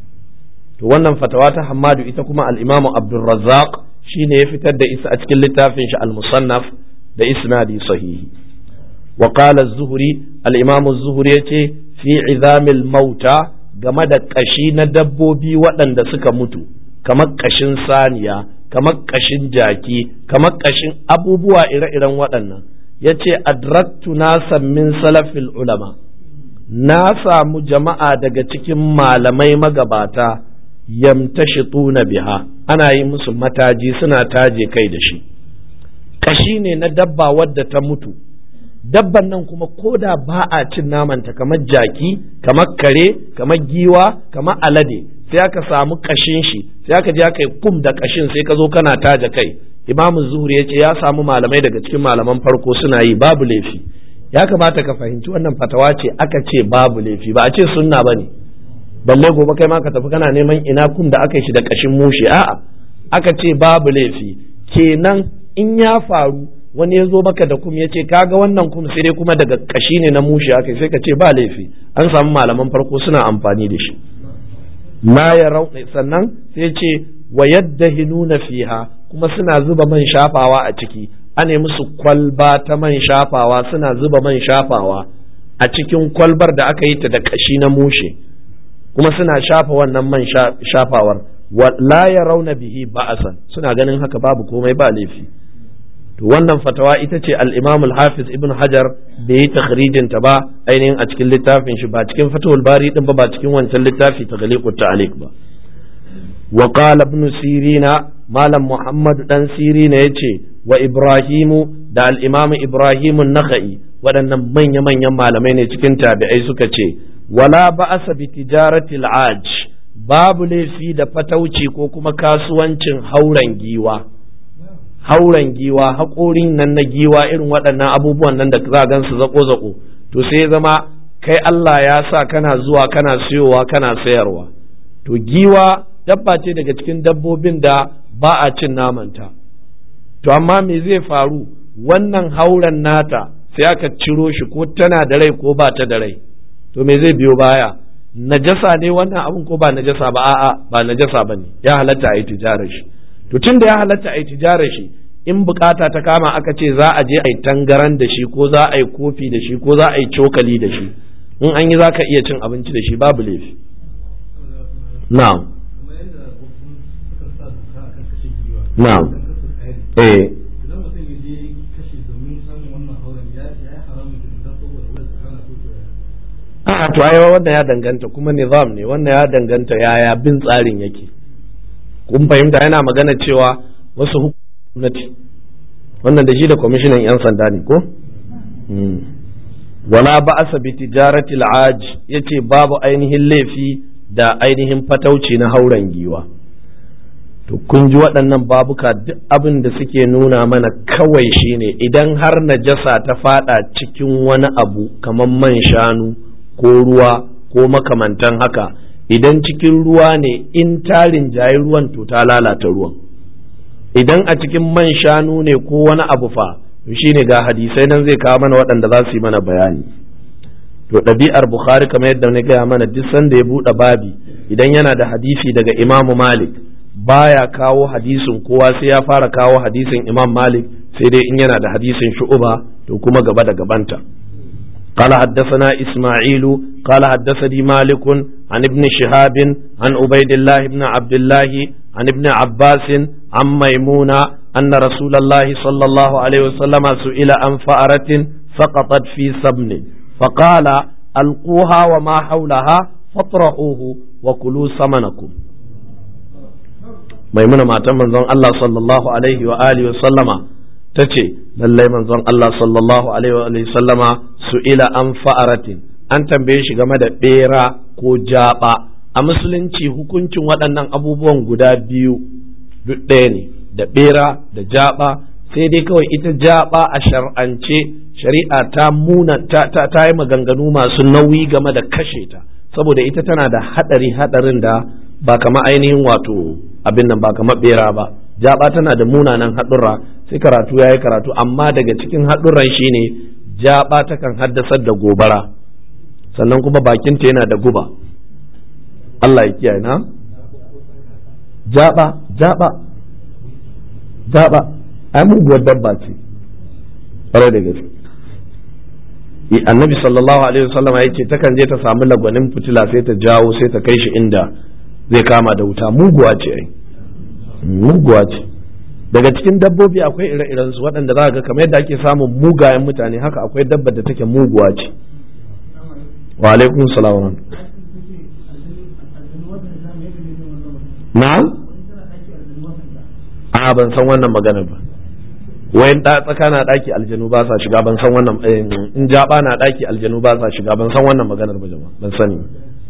To wannan fatawa ta Hammadu ita kuma al-Imam Abdul Razzaq shine ya fitar da isa a cikin littafin shi al-Musannaf da isnadi sahihi. Wa qala az-Zuhri, al-Imam az-Zuhri yace fi izamil mauta, game da kashi na dabbobi waɗanda suka mutu, kamar kashin saniya, kamar kashin jaki, kamar kashin abubuwa ire-iren waɗannan. Yace adraktu nasan min salafil ulama, na samu jama'a daga cikin malamai magabata, yamtashituna biha, ana yi musu mataji, suna taje kai da shi. Kashi ne na dabba wadda ta mutu, dabban nan kuma koda ba a cin namanta, kamar jaki, kamar kare, kamar giwa, kamar alade, sai aka samu kashin shi, sai aka je aka yi kum da kashin, sai ka zo kana taje kai. Imam Zuhri ya ce ya samu malamai daga cikin malaman farko suna yi, babu laifi. Ya kamata ka fahimci wannan fatawa ce aka ce babu laifi, ba a ce sunna bane. Balle gobe kai ma ka tafi kana neman ina kum da aka yi shi da kashin mushi, a'a, aka ce babu laifi. Kenan in ya faru wani ya zo maka da kum ya ce kaga wannan kum sai dai kuma daga kashi ne na mushi aka yi, sai ka ce ba laifi, an samu malaman farko suna amfani da shi. Ma ya rau, sannan sai ce wa yaddahinuna fiha, kuma suna zuba man shafawa a ciki, ane musu kwalba ta man shafawa, suna zuba man shafawa a cikin kwalbar da aka yi ta da kashi na mushe, kuma suna shafa wannan man shafawar. La ya rauna bihi ba'asan, suna ganin haka babu komai, ba laifi. To wannan fatawa ita ce al-Imam al-Hafiz Ibn Hajar bai yi takhrijin ta ba ainihin a cikin littafin shi, ba cikin Fathul Bari din ba, ba cikin wancan littafi Taghliqut Ta'liq ba. Wa qala Ibn Sirina, Malam Muhammad dan Sirina yace, wa Ibrahimu da al-Imam Ibrahim an-Nakhai, waɗannan manya-manyan malamai ne cikin tabi'ai, suka ce wala ba'asa bi tijaratil aj, babu laifi da fatauci ko kuma kasuwancin hauren giwa. Hauren giwa, haƙorin nan na giwa, irin waɗannan abubuwan nan da za gan su zaƙo-zaƙo, to sai zama kai Allah ya sa kana zuwa kana siyowa kana sayarwa. To giwa dabba ce daga cikin dabbobin da ba a cin namanta, to amma me zai faru wannan hauren nata sai aka ciro shi ko tana da rai ko ba ta da rai, to me zai biyo baya? Najasa ne wannan abun ko ba najasa ba? A'a, ba najasa ba ne, ya halatta a yi tijarar shi. To tun da ya halatta a yi tijarar shi, in bukata ta kama aka ce za a je a yi tangaran da shi ko za a yi kofi da shi ko za a yi cokali da shi, in an yi za ka iya cin abinci da shi babu laifi. Na'am. Na'am. Eh. A'a to ai wannan ya danganta kuma nizam ne, wannan ya danganta yaya bin tsarin yake. Kun fahimta yana magana cewa wasu hukumati wannan da shi da kwamishinan yan sanda ne ko? Wala ba'asa bi tijarati al-aj yace babu ainihin laifi da ainihin fatauci na hauren giwa. To kun ji waɗannan babuka duk abin da suke nuna mana kawai shine idan har najasa ta fada cikin wani abu kamar man shanu ko ruwa ko makamantan haka, idan cikin ruwa ne in tarin jayi ruwan to ta lalata ruwan, idan a cikin man shanu ne ko wani abu fa shine ga hadisai nan zai kawo mana waɗanda za su yi mana bayani. To ɗabi'ar Bukhari kamar yadda na gaya mana duk sanda ya buɗe babi idan yana da hadisi daga Imamu Malik baya kawo hadisin kowa sai ya fara kawo hadisin Imam Malik, sai dai in yana da hadisin Shu'ba to kuma gaba da gabanta. قال حدثنا إسماعيل قال حدثني مالك عن ابن شهاب عن عبيد الله بن عبد الله عن ابن عباس عن ميمونة أن رسول الله صلى الله عليه وسلم سئل عن فأرة سقطت في سمن فقال ألقوها وما حولها فاطرحوه وكلوا سمنكم. ميمونة ما تم من الله صلى الله عليه وآله وسلم تتي lallai manzon Allah sallallahu alaihi wa sallama su'ila an fa'aratin, an tambaye shi game da bera ko jaba. A musulunci hukuncin waɗannan abubuwan guda biyu duk ɗaya ne, da bera da jaba, sai dai kawai ita jaba a shar'ance shari'a ta muna ta, ta, ta yi maganganu masu nauyi game da kashe ta, saboda ita tana da haɗari haɗarin da ba kama ainihin wato abin nan ba kama bera ba. Jaba tana da munanan haɗurra, sai karatu ya yi karatu, amma daga cikin haɗurran shine jaba takan haddasar da gobara, sannan kuma bakinta yana da guba. Allah ya kiyaye na? Jaba, jaba, jaba, ai muguwar dabba ce, ƙwarai da gaske. Annabi sallallahu alaihi wasallam ya ce takan je ta samu lagwanin fitila sai ta jawo sai ta kai shi inda zai kama da wuta. Muguwa ce ai. muguwa ce. Daga cikin dabbobi akwai ire-iren su waɗanda za ga kamar yadda ake samun mugayen mutane haka akwai dabba da take muguwa ce. Wa alaikum salam. Na'am? A ban san wannan magana ba. Wayan da tsaka na daki aljanu ba sa shiga, ban san wannan, in jaba na daki aljanu ba sa shiga, ban san wannan maganar ba jama'a, ban sani.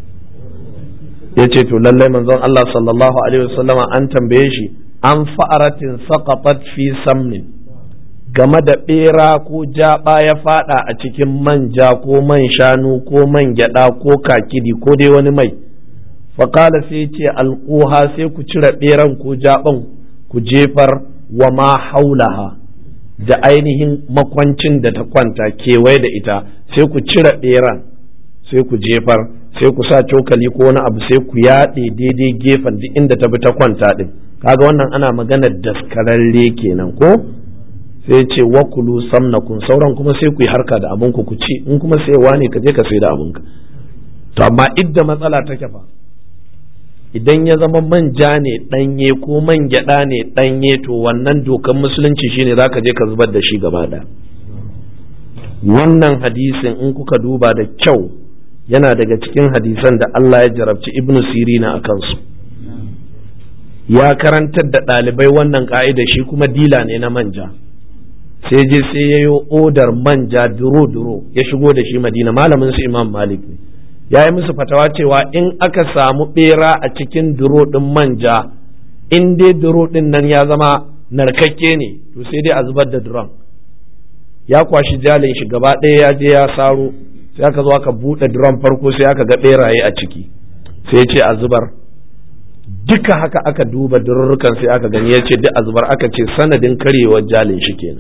Yace to lallai manzon Allah sallallahu alaihi wasallama an tambaye shi an fa'aratin saqatat fi samnin, game da bera ko jaba ya fada a cikin manja ko man shanu ko man gyada ko kakidi ko dai wani mai. Faqala sai ce alquha, sai ku cire beran ko jaban ku jefar wa ma haulaha, da ainihin makwancin da ta kwanta kewaye da ita, sai ku cire beran sai ku jefar, sai ku sa cokali ko wani abu sai ku yaɗe daidai gefen duk inda ta bi ta kwanta din. Kaga wannan ana maganar daskararre kenan ko? Sai ce wakulu samnakun, sauran kuma sai ku yi harka da abinku ku ci, in kuma sayewa ne ka je ka sai da abinka. To amma idda matsala take fa, idan ya zama manja ne ɗanye ko man gyaɗa ne ɗanye, to wannan dokan musulunci shine za ka je ka zubar da shi gaba da. Wannan hadisin in kuka duba da kyau yana daga cikin hadisan da Allah ya jarabci Ibn Sirina a kansu. Ya karantar da ɗalibai wannan ƙa'ida, shi kuma dila ne na manja, sai je sai ya yi odar manja duro-duro ya shigo da shi Madina. Malamin su Imam Malik ne, ya yi musu fatawa cewa in aka samu ɓera a cikin duro ɗin manja, in dai duro ɗin nan ya zama narkakke ne, to sai dai a zubar da duron. Ya kwashi jalin shi gaba ɗaya ya je ya saro, sai aka zo aka buɗe drum farko sai aka ga ɓeraye a ciki, sai ce a zubar. duka haka aka duba durrukan sai aka gani ya ce duk a zubar, aka ce sanadin karyewar jalin shi kenan.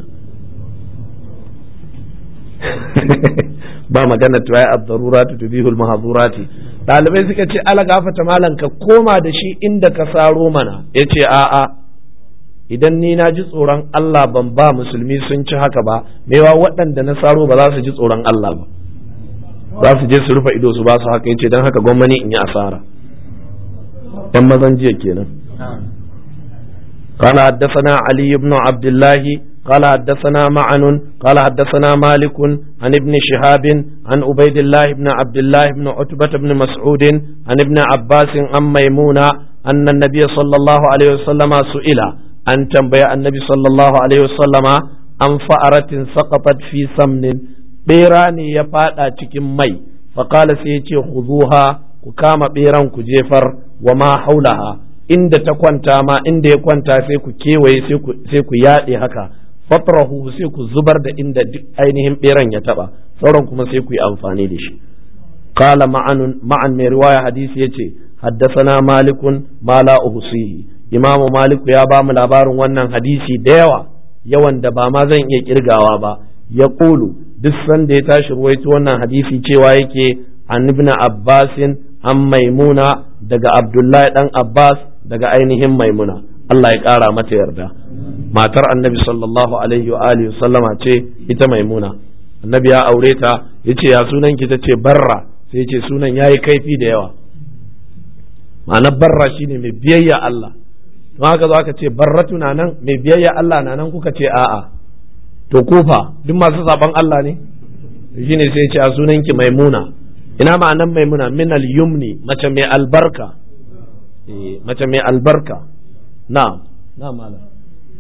ba magana to ai ad-daruratu tubihul mahdhurati. Dalibai suka ce ala gafata malan ka koma da shi inda ka saro mana, yace a'a idan ni na ji tsoron Allah ban ba musulmi sun ci haka ba, mewa waɗanda na saro ba za su ji tsoron Allah ba, za su je su rufe ido su ba su haka. yace dan haka gwamnati in yi asara. dan mazan jiya kenan. قال حدثنا علي بن عبد الله قال حدثنا معن قال حدثنا مالك عن ابن شهاب عن عبيد الله بن عبد الله بن عتبة بن مسعود عن ابن عباس عن ميمونة أن النبي صلى الله عليه وسلم سئل أن تنبأ النبي صلى الله عليه وسلم عن فأرة سقطت في سمن بيراني يفاد cikin mai فقال سيتي خذوها وكام بيران كجيفر وما حولها inda ta kwanta ma inda ya kwanta sai ku kewaye sai ku yaɗe haka, fatrahu sai ku zubar da inda duk ainihin beran ya taba, sauran kuma sai ku yi amfani da shi. qala ma'an ma'an mai riwaya hadisi yace haddathana malikun ma la uhsihi, imamu maliku ya ba mu labarin wannan hadisi da yawa, yawan da ba ma zan iya kirgawa ba. ya qulu duk sanda ya tashi ruwaito wannan hadisi cewa yake an ibn abbasin an maimuna daga abdullahi dan abbas daga ainihin maimuna, Allah ya ƙara mata yarda, matar annabi sallallahu alaihi wa alihi sallama ce ita maimuna. Annabi ya aure ta, yace ya sunan ki, tace barra, sai yace sunan yayi kaifi da yawa. Ma'anar barra shine mai biyayya Allah. Don haka zo aka ce barratu na nan, mai biyayya Allah na nan, kuka ce a'a. To kufa duk masu saban Allah ne? Shine sai yace a sunan ki maimuna. Ina ma'anar maimuna? Minal yumni, mace mai albarka. mace mai albarka. na na malam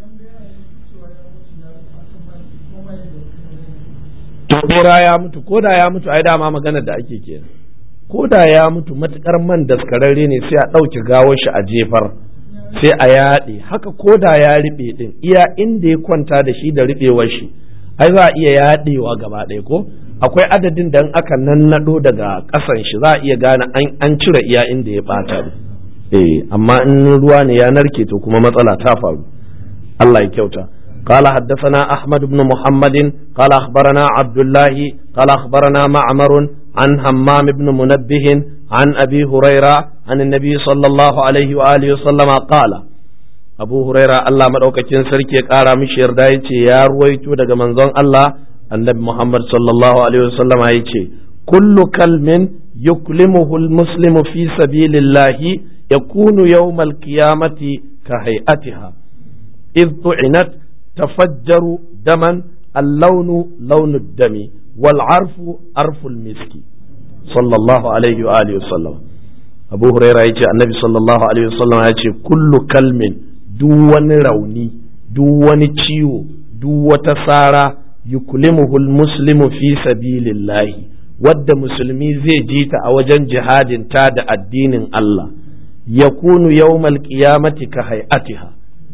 to bera ya mutu, ko da ya mutu ai dama maganar da ake kenan, ko da ya mutu matukar man daskararre ne sai a ɗauki gawar shi a jefar, sai a yaɗe haka. ko da ya riɓe din iya inda ya kwanta da shi da riɓewar shi ai za a iya yaɗewa gaba ɗaya ko akwai adadin da aka nannaɗo daga ƙasan shi za a iya gane an cire iya inda ya ɓata. eh amma in ruwa ne ya narke to kuma matsala ta faru. Allah ya kyauta. قال حدثنا أحمد بن محمد قال أخبرنا عبد الله قال أخبرنا معمر عن همام بن منبه عن أبي هريرة عن النبي صلى الله عليه وآله وسلم قال أبو هريرة الله مدوكتين سركي قال مشير دايتي يا رويتو دغ منزون الله النبي محمد صلى الله عليه وسلم يتي كل كلم يكلمه المسلم في سبيل الله يكون يوم القيامة كهيئتها إذ طعنت تفجر دما اللون لون الدم والعرف عرف المسك صلى الله عليه وآله وسلم. أبو هريرة يجي النبي صلى الله عليه وسلم يجي كل كلم دون روني دون تشيو دو تسارى يكلمه المسلم في سبيل الله ود مسلمي زي جيت أوجن جهاد تاد الدين الله يكون يوم القيامة كهيئتها.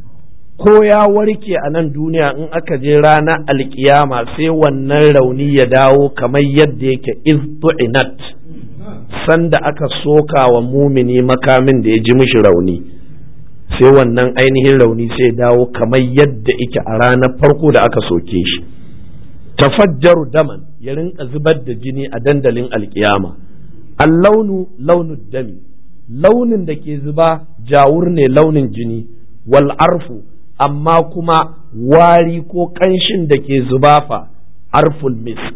ko ya warke a nan duniya in aka je ranar alkiyama sai wannan rauni ya dawo kamar yadda yake iztu'inat, sanda aka soka wa mumini makamin da ya ji mishi rauni, sai wannan ainihin rauni sai dawo kamar yadda yake a ranar farko da aka soke shi. Tafajjaru daman, ya rinka zubar da jini a dandalin alkiyama. Allaunu launu dami, launin da ke zuba jawur ne launin jini, wal arfu amma kuma wari ko ƙanshin da ke zuba fa arful misk,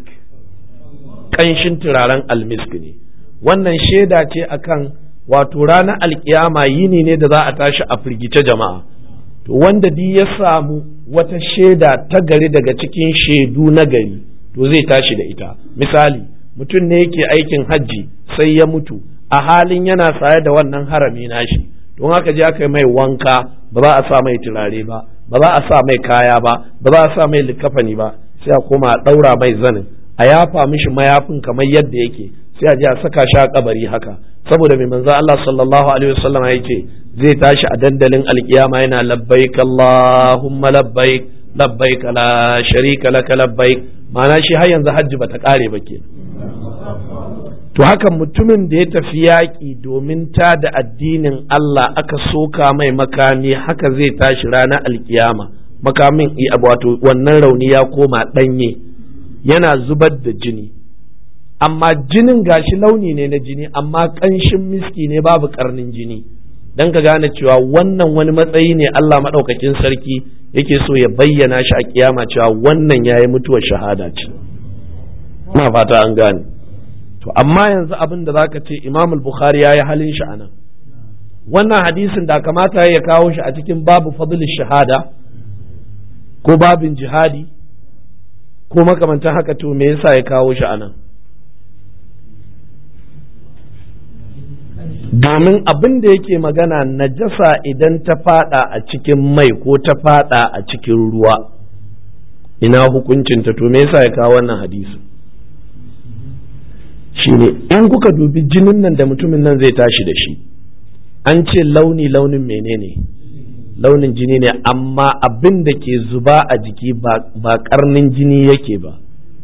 ƙanshin turaren almisk ne. Wannan shaida ce akan wato ranar alkiyama yini ne da za a tashi a firgice jama'a. To wanda di ya samu wata shaida ta gari daga cikin shaidu na gari to zai tashi da ita. Misali, mutum ne yake aikin hajji sai ya mutu a halin yana saye da wannan harami nashi, don haka je aka yi mai wanka, ba za a sa mai turare ba, ba za a sa mai kaya ba, ba za a sa mai likafani ba, sai a koma a ɗaura mai zanin, a yafa mishi mayafin kamar yadda yake, sai a je a saka shi a kabari haka. Saboda mai manzo Allah sallallahu alaihi wasallam ya ce zai tashi a dandalin alkiyama yana labbaik Allahumma labbaik labbaik la sharika laka labbaik, ma'ana shi har yanzu hajji bata kare ba ke. to haka mutumin da ya tafi yaƙi domin ta da addinin Allah aka soka mai makami haka zai tashi ranar alkiyama makamin wato wannan rauni ya koma ɗanye yana zubar da jini, amma jinin gashi launi ne na jini amma ƙanshin miski ne babu ƙarnin jini, don ka gane cewa wannan wani matsayi ne Allah maɗaukakin sarki yake so ya bayyana shi a kiyama cewa wannan ya yi mutuwar shahada ce. Ina fata an gane. To amma yanzu abin da zaka ce Imam al-Bukhari ya yi halin shi anan, wannan hadisin da kamata ya kawo shi a cikin babu fadl shahada ko babin jihadi ko makamantan haka, to me yasa ya kawo shi anan? Domin abin da yake magana najasa idan ta fada a cikin mai ko ta fada a cikin ruwa ina hukuncinta, to me yasa ya kawo wannan hadisi? Shine in kuka dubi jinin nan da mutumin nan zai tashi da shi, an ce launi launin menene? Launin jini ne, amma abin da ke zuba a jiki ba karnin jini yake ba,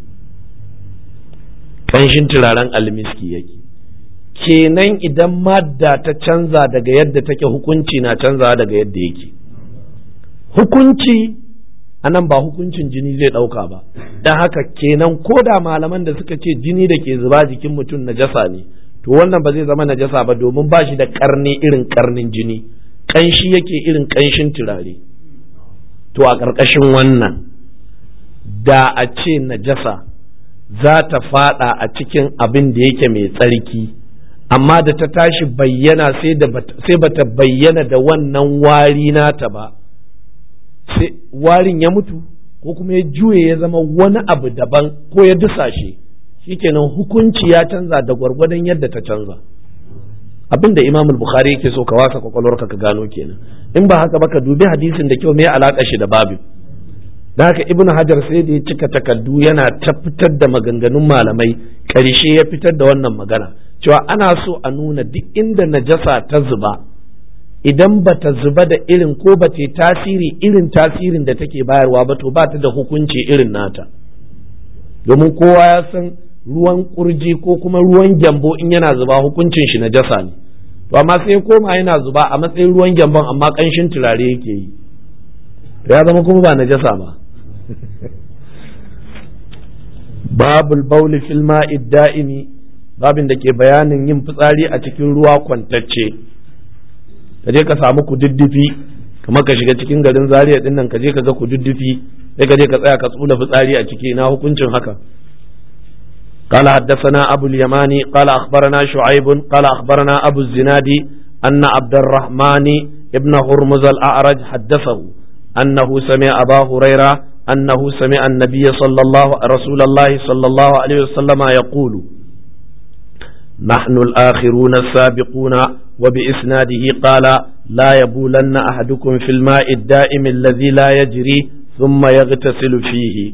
ƙanshin turaren almiski yake. Kenan idan madda ta canza daga yadda take, hukunci na canzawa daga yadda yake. Hukunci anan ba hukuncin jini zai ɗauka ba, don haka kenan ko da malaman da suka ce jini da ke zuba jikin mutum najasa ne, to wannan ba zai zama najasa ba domin ba shi da ƙarni irin ƙarnin jini, ƙanshi yake irin ƙanshin turare. To a ƙarƙashin wannan da a ce najasa za ta faɗa a cikin abin da yake mai tsarki, amma da ta tashi bayyana sai bata bayyana da wannan wari nata ba, sai warin ya mutu ko kuma ya juye ya zama wani abu daban ko ya dusashe, shikenan hukunci ya canza da gwargwadon yadda ta canza. Abin da Imam Bukhari yake so ka wasa kwakwalwarka ka gano kenan, in ba haka ba ka dubi hadisin da kyau me alaka shi da babin. Da haka Ibn Hajar sai da ya cika takardu yana ta fitar da maganganun malamai, ƙarshe ya fitar da wannan magana cewa ana so a nuna duk inda najasa ta zuba, idan ba ta zuba da irin ko ba ta tasiri irin tasirin da take bayarwa ba, to ba ta da hukunci irin nata. Domin kowa ya san ruwan kurji ko kuma ruwan gyambo in yana zuba hukuncin shi najasa ne, to amma sai koma yana zuba a matsayin ruwan gyambon amma ƙanshin turare yake yi, ya zama kuma ba najasa ba. Babul bauli fil ma'i da'imi, babin da ke bayanin yin fitsari a cikin ruwa kwantacce. Ka je ka samu kududdufi, kamar ka shiga cikin garin Zaria din nan, ka je ka ga kududdufi, sai ka je ka tsaya ka tsula fitsari a ciki, ina hukuncin haka? قال حدثنا أبو اليماني قال أخبرنا شعيب قال أخبرنا أبو الزناد أن عبد الرحمن ابن هرمز الأعرج حدثه أنه سمع أبا هريرة أنه سمع النبي صلى الله رسول الله صلى الله عليه وسلم يقول نحن الآخرون السابقون وبإسناده قال لا يبولن أحدكم في الماء الدائم الذي لا يجري ثم يغتسل فيه.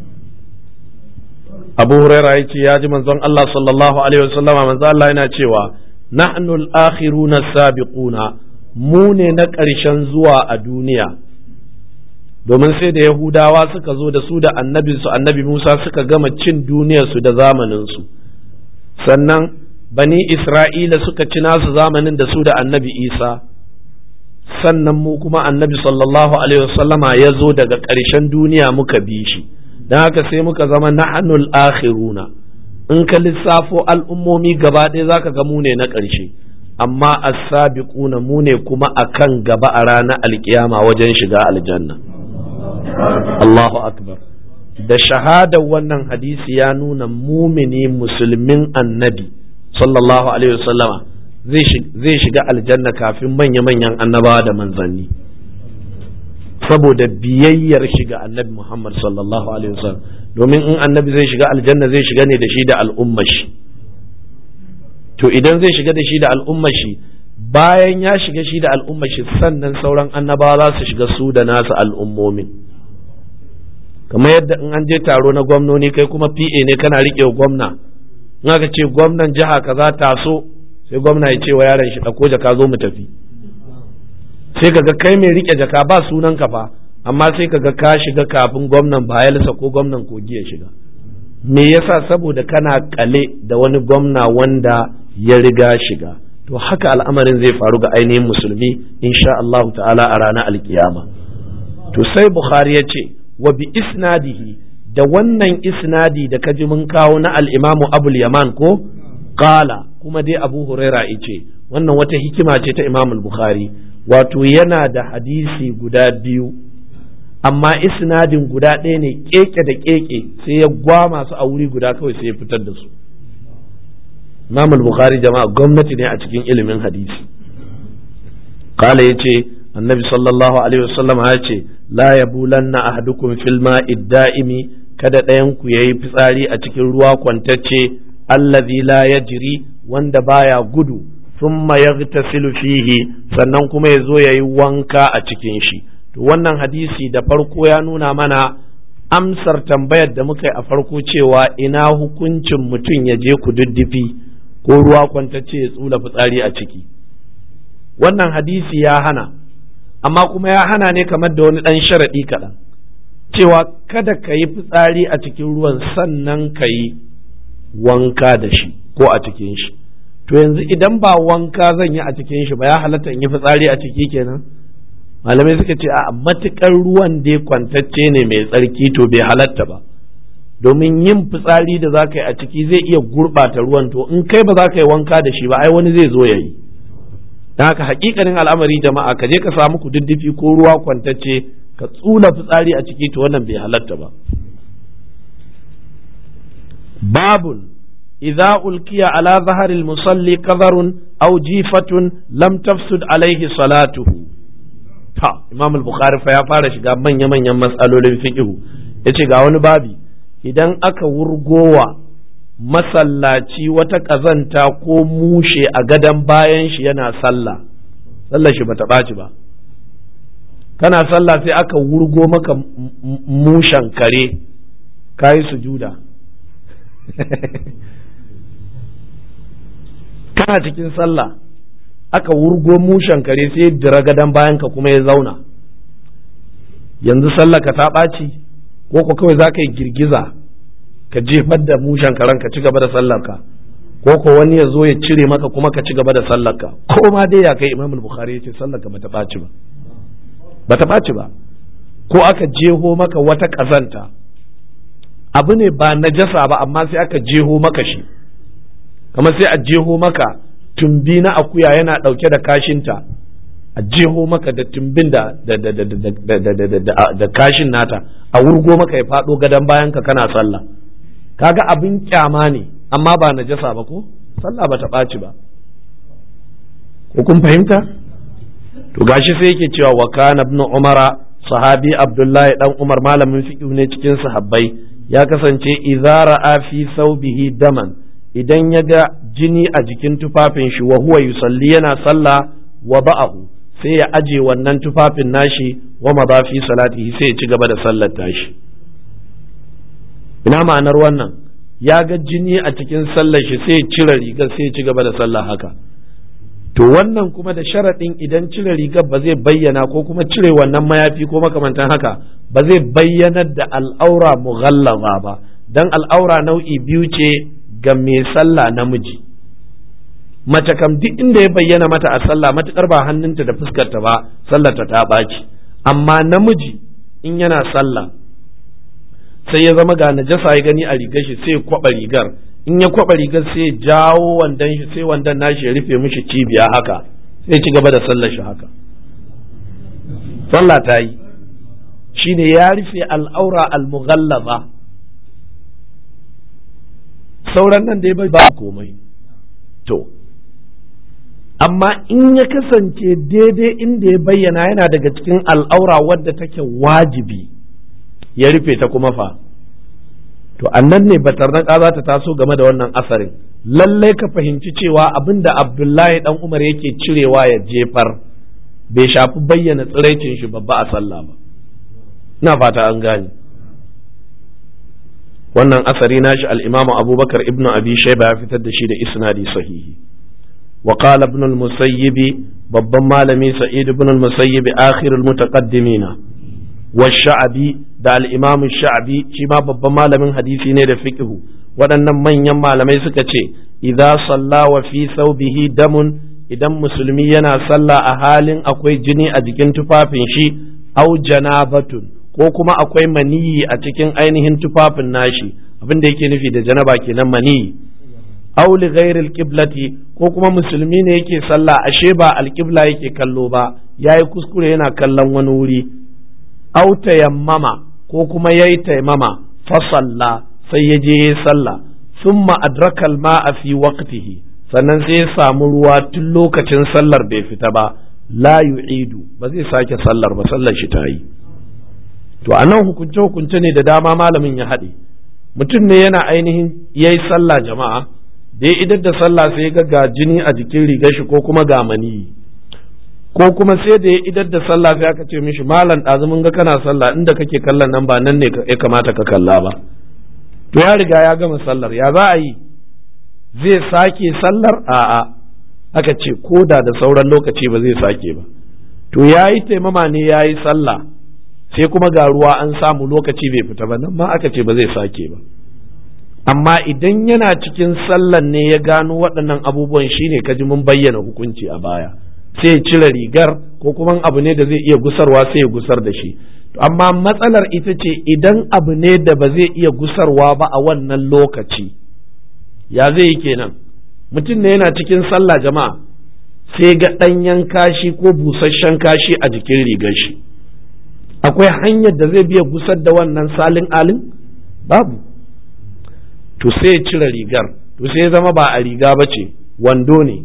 أبو هريرة يأتي من زن الله صلى الله عليه وسلم من زن الله ينأتيوا نحن الآخرون السابقون مون نكرشن زوا الدنيا. domin sai da Yahudawa suka zo da su da annabinsu annabi Musa suka gama cin duniyarsu da zamaninsu, sannan bani Isra'ila suka ci nasu zamanin da su da annabi Isa, sannan mu kuma annabi sallallahu alaihi wasallama ya zo daga ƙarshen duniya muka bi shi, don haka sai muka zama nahnul akhiruna. In ka lissafo al'ummomi gaba ɗaya zaka ga mu ne na ƙarshe, amma as-sabiquna mu ne kuma akan gaba a ranar alkiyama wajen shiga aljanna. Allahu akbar. Da shahadar wannan hadisi ya nuna mumini musulmin annabi sallallahu alaihi wasallama zai shiga aljanna kafin manya-manyan annabawa da manzanni, saboda biyayyar shiga annabi Muhammad sallallahu alaihi wasallam. Domin in annabi zai shiga aljanna zai shiga ne da shi da al'ummar shi, to idan zai shiga da shi da al'ummar shi, bayan ya shiga shi da al'ummar shi, sannan sauran annabawa za su shiga su da nasu al'ummomin. Kamar yadda in an je taro na gwamnoni kai kuma P A ne kana riƙe gwamna, in aka ce gwamnan jiha kaza taso, sai gwamna ya ce wa yaron shi ɗauko jaka zo mu tafi, sai kaga kai mai riƙe jaka ba sunan ka fa, amma sai kaga ka shiga kafin gwamnan Bayelsa ko gwamnan Kogi ya shiga. me yasa? Saboda kana kale da wani gwamna wanda ya riga shiga. To haka al'amarin zai faru ga ainihin musulmi insha Allah ta'ala a ranar alkiyama. To sai Bukhari ya ce wa bi isnadihi, da wannan isnadi da kaji mun kawo na al-Imamu Abul Yaman ko qala, kuma dai Abu Huraira yace wannan wata hikima ce ta Imam al-Bukhari, wato yana da hadisi guda biyu amma isnadin guda ɗaya ne keke da keke, sai ya gwama su a wuri guda kawai sai ya fitar da su. Imam al-Bukhari jama'a gwamnati ne a cikin ilimin hadisi. Qala yace annabi sallallahu alaihi wasallam ya ce la yabulanna ahadukum fil ma'i da'imi, kada ɗayan ku yayi fitsari a cikin ruwa kwantacce, allazi la yajri, wanda baya gudu, thumma yaghtasilu fihi, sannan kuma yazo yayi wanka a cikin shi. To wannan hadisi da farko ya nuna mana amsar tambayar da muka yi a farko cewa ina hukuncin mutum ya je kududdufi ko ruwa kwantacce ya tsula fitsari a ciki. Wannan hadisi ya hana, amma kuma ya hana ne kamar da wani ɗan sharaɗi kaɗan, cewa kada ka yi fitsari a cikin ruwan sannan ka yi wanka da shi ko a cikin shi. To yanzu idan ba wanka zan yi a cikin shi ba, ya halatta in yi fitsari a ciki kenan? Malamai suka ce a matuƙar ruwan dai kwantacce ne mai tsarki to bai halatta ba, domin yin fitsari da za ka yi a ciki zai iya gurɓata ruwan, to in kai ba za ka yi wanka da shi ba ai wani zai zo ya yi. don haka hakikanin al'amari jama'a, ka je ka samu kududdufi ko ruwa kwantacce ka tsula fitsari a ciki, to wannan bai halatta ba. babun idza ulkiya ala zaharil musalli qadharun aw jifatun lam tafsud alaihi salatuhu. ha Imam al-Bukhari fa ya fara shiga manya manyan mas'alolin fiqh. Yace ga wani babi, idan aka wurgowa masallaci wata ƙazanta ko mushe a gadon bayan shi yana sallah, sallar shi bata ɓaci ba. Kana sallah sai aka wurgo maka mushen kare, kayi sujuda. Kana cikin sallah aka wurgo mushen kare sai dira gadon bayan ka kuma ya zauna, yanzu sallah ka ta ɓaci ko ko kawai za ka yi girgiza ka jefar da mushen karen ka ci gaba da sallarka, ko ko wani ya zo ya cire maka kuma ka ci gaba da sallarka, ko ma dai ya kai. Imam al-Bukhari ya ce sallarka bata ɓaci ba, bata ɓaci ba. Ko aka jeho maka wata ƙazanta, abu ne ba najasa ba amma sai aka jeho maka shi, kamar sai a jeho maka tumbi na akuya yana ɗauke da kashinta, a jeho maka da tumbin da da kashin nata, a wurgo maka ya faɗo gadon bayan ka kana sallah. Kaga abin kyama ne amma ba najasa ba, ko sallah bata ɓaci ba, ko kun fahimta? To gashi sai yake cewa wa kana ibn umara, sahabi abdullahi dan umar malamin fiqh ne cikin sahabbai, ya kasance idza ra'a fi thawbihi daman, idan ya ga jini a jikin tufafin shi wa huwa yusalli yana sallah, wa ba'ahu sai ya aje wannan tufafin nashi, wa madha fi salatihi sai ya ci gaba da sallar tashi. Ina ma'anar wannan? Ya ga jini a cikin sallar shi sai ya cire rigar sai ya ci gaba da sallah haka. To wannan kuma da sharaɗin idan cire rigar ba zai bayyana, ko kuma cire wannan mayafi ko makamantan haka ba zai bayyanar da al'aura mughallaza ba, dan al'aura nau'i biyu ce ga mai sallah namiji. Mace kam duk inda ya bayyana mata a sallah matukar ba hannunta da fuskarta ba, sallarta ta ɓaci. Amma namiji in yana sallah sai ya zama ga najasa ya gani a rigar shi, sai ya kwaba rigar, in ya kwaba rigar sai ya jawo wandan shi, sai wandan nashi ya rufe mishi cibiya haka, sai ci gaba da sallar shi haka, sallah ta yi. Shine ya rufe al'aura al-mughallaza. Sauran nan dai bai ba komai. To amma in ya kasance daidai inda ya bayyana yana daga cikin al'aura wadda take wajibi ya rufe ta kuma fa, to annan ne batarnaka za ta taso game da wannan asarin. Lallai ka fahimci cewa abin da Abdullahi dan Umar yake cirewa ya jefar bai shafi bayyana tsiraicin shi babba a sallah ba. Ina fata an gane wannan asari nashi. al-Imam Abubakar ibn Abi Shayba ya fitar da shi da isnadi sahihi. wa qala ibn al-Musayyib, babban malami Sa'id ibn al-Musayyib akhirul mutaqaddimina, wa sha'abi da al-imam sha'abi shi ma babban malamin hadisi ne da fiqhu. Waɗannan manyan malamai suka ce idza salla wa fi thawbihi damun, idan musulmi yana sallah a halin akwai jini a jikin tufafin shi, au janabatun ko kuma akwai maniyi a cikin ainihin tufafin nashi, abin da yake nufi da janaba kenan maniyi, au li ghairil qiblati ko kuma musulmi ne yake sallah ashe ba alqibla yake kallo ba, yayi kuskure yana kallon wani wuri, au tayammama ko kuma yayi tayammama fa salla sai ya je yayi sallah, thumma adraka al-ma'a fi waqtihi, sannan sai ya samu ruwa tun lokacin sallar bai fita ba, la yu'idu ba zai sake sallar ba, sallar shi ta yi. To anan hukunce hukunce ne da dama malamin ya haɗe. Mutum ne yana ainihin yayi sallah jama'a, da ya idar da sallah sai ga ga jini a jikin rigar shi ko kuma ga maniyi, ko kuma sai da ya idar da sallah sai aka ce mishi malam ɗazu mun ga kana sallah, inda kake kallon nan ba nan ne ya kamata ka kalla ba. To ya riga ya gama sallar, ya za a yi? Zai sake sallar? A'a, aka ce ko da da sauran lokaci ba zai sake ba. To ya yi taimama ne ya yi sallah, sai kuma ga ruwa an samu lokaci bai fita ba, nan ma aka ce ba zai sake ba. Amma idan yana cikin sallan ne ya gano waɗannan abubuwan, shine kaji mun bayyana hukunci a baya, sai ya cire rigar ko kuma abu ne da zai iya gusarwa sai ya gusar da shi. Amma matsalar ita ce idan abu ne da ba zai iya gusarwa ba a wannan lokaci, ya zai yi kenan? Mutum ne yana cikin sallah jama'a, sai ga ɗanyen kashi ko busasshen kashi a jikin rigar shi, akwai hanyar da zai biya gusar da wannan salin alin? Babu. To sai ya cire rigar, to sai ya zama ba a riga ba ce, wando ne.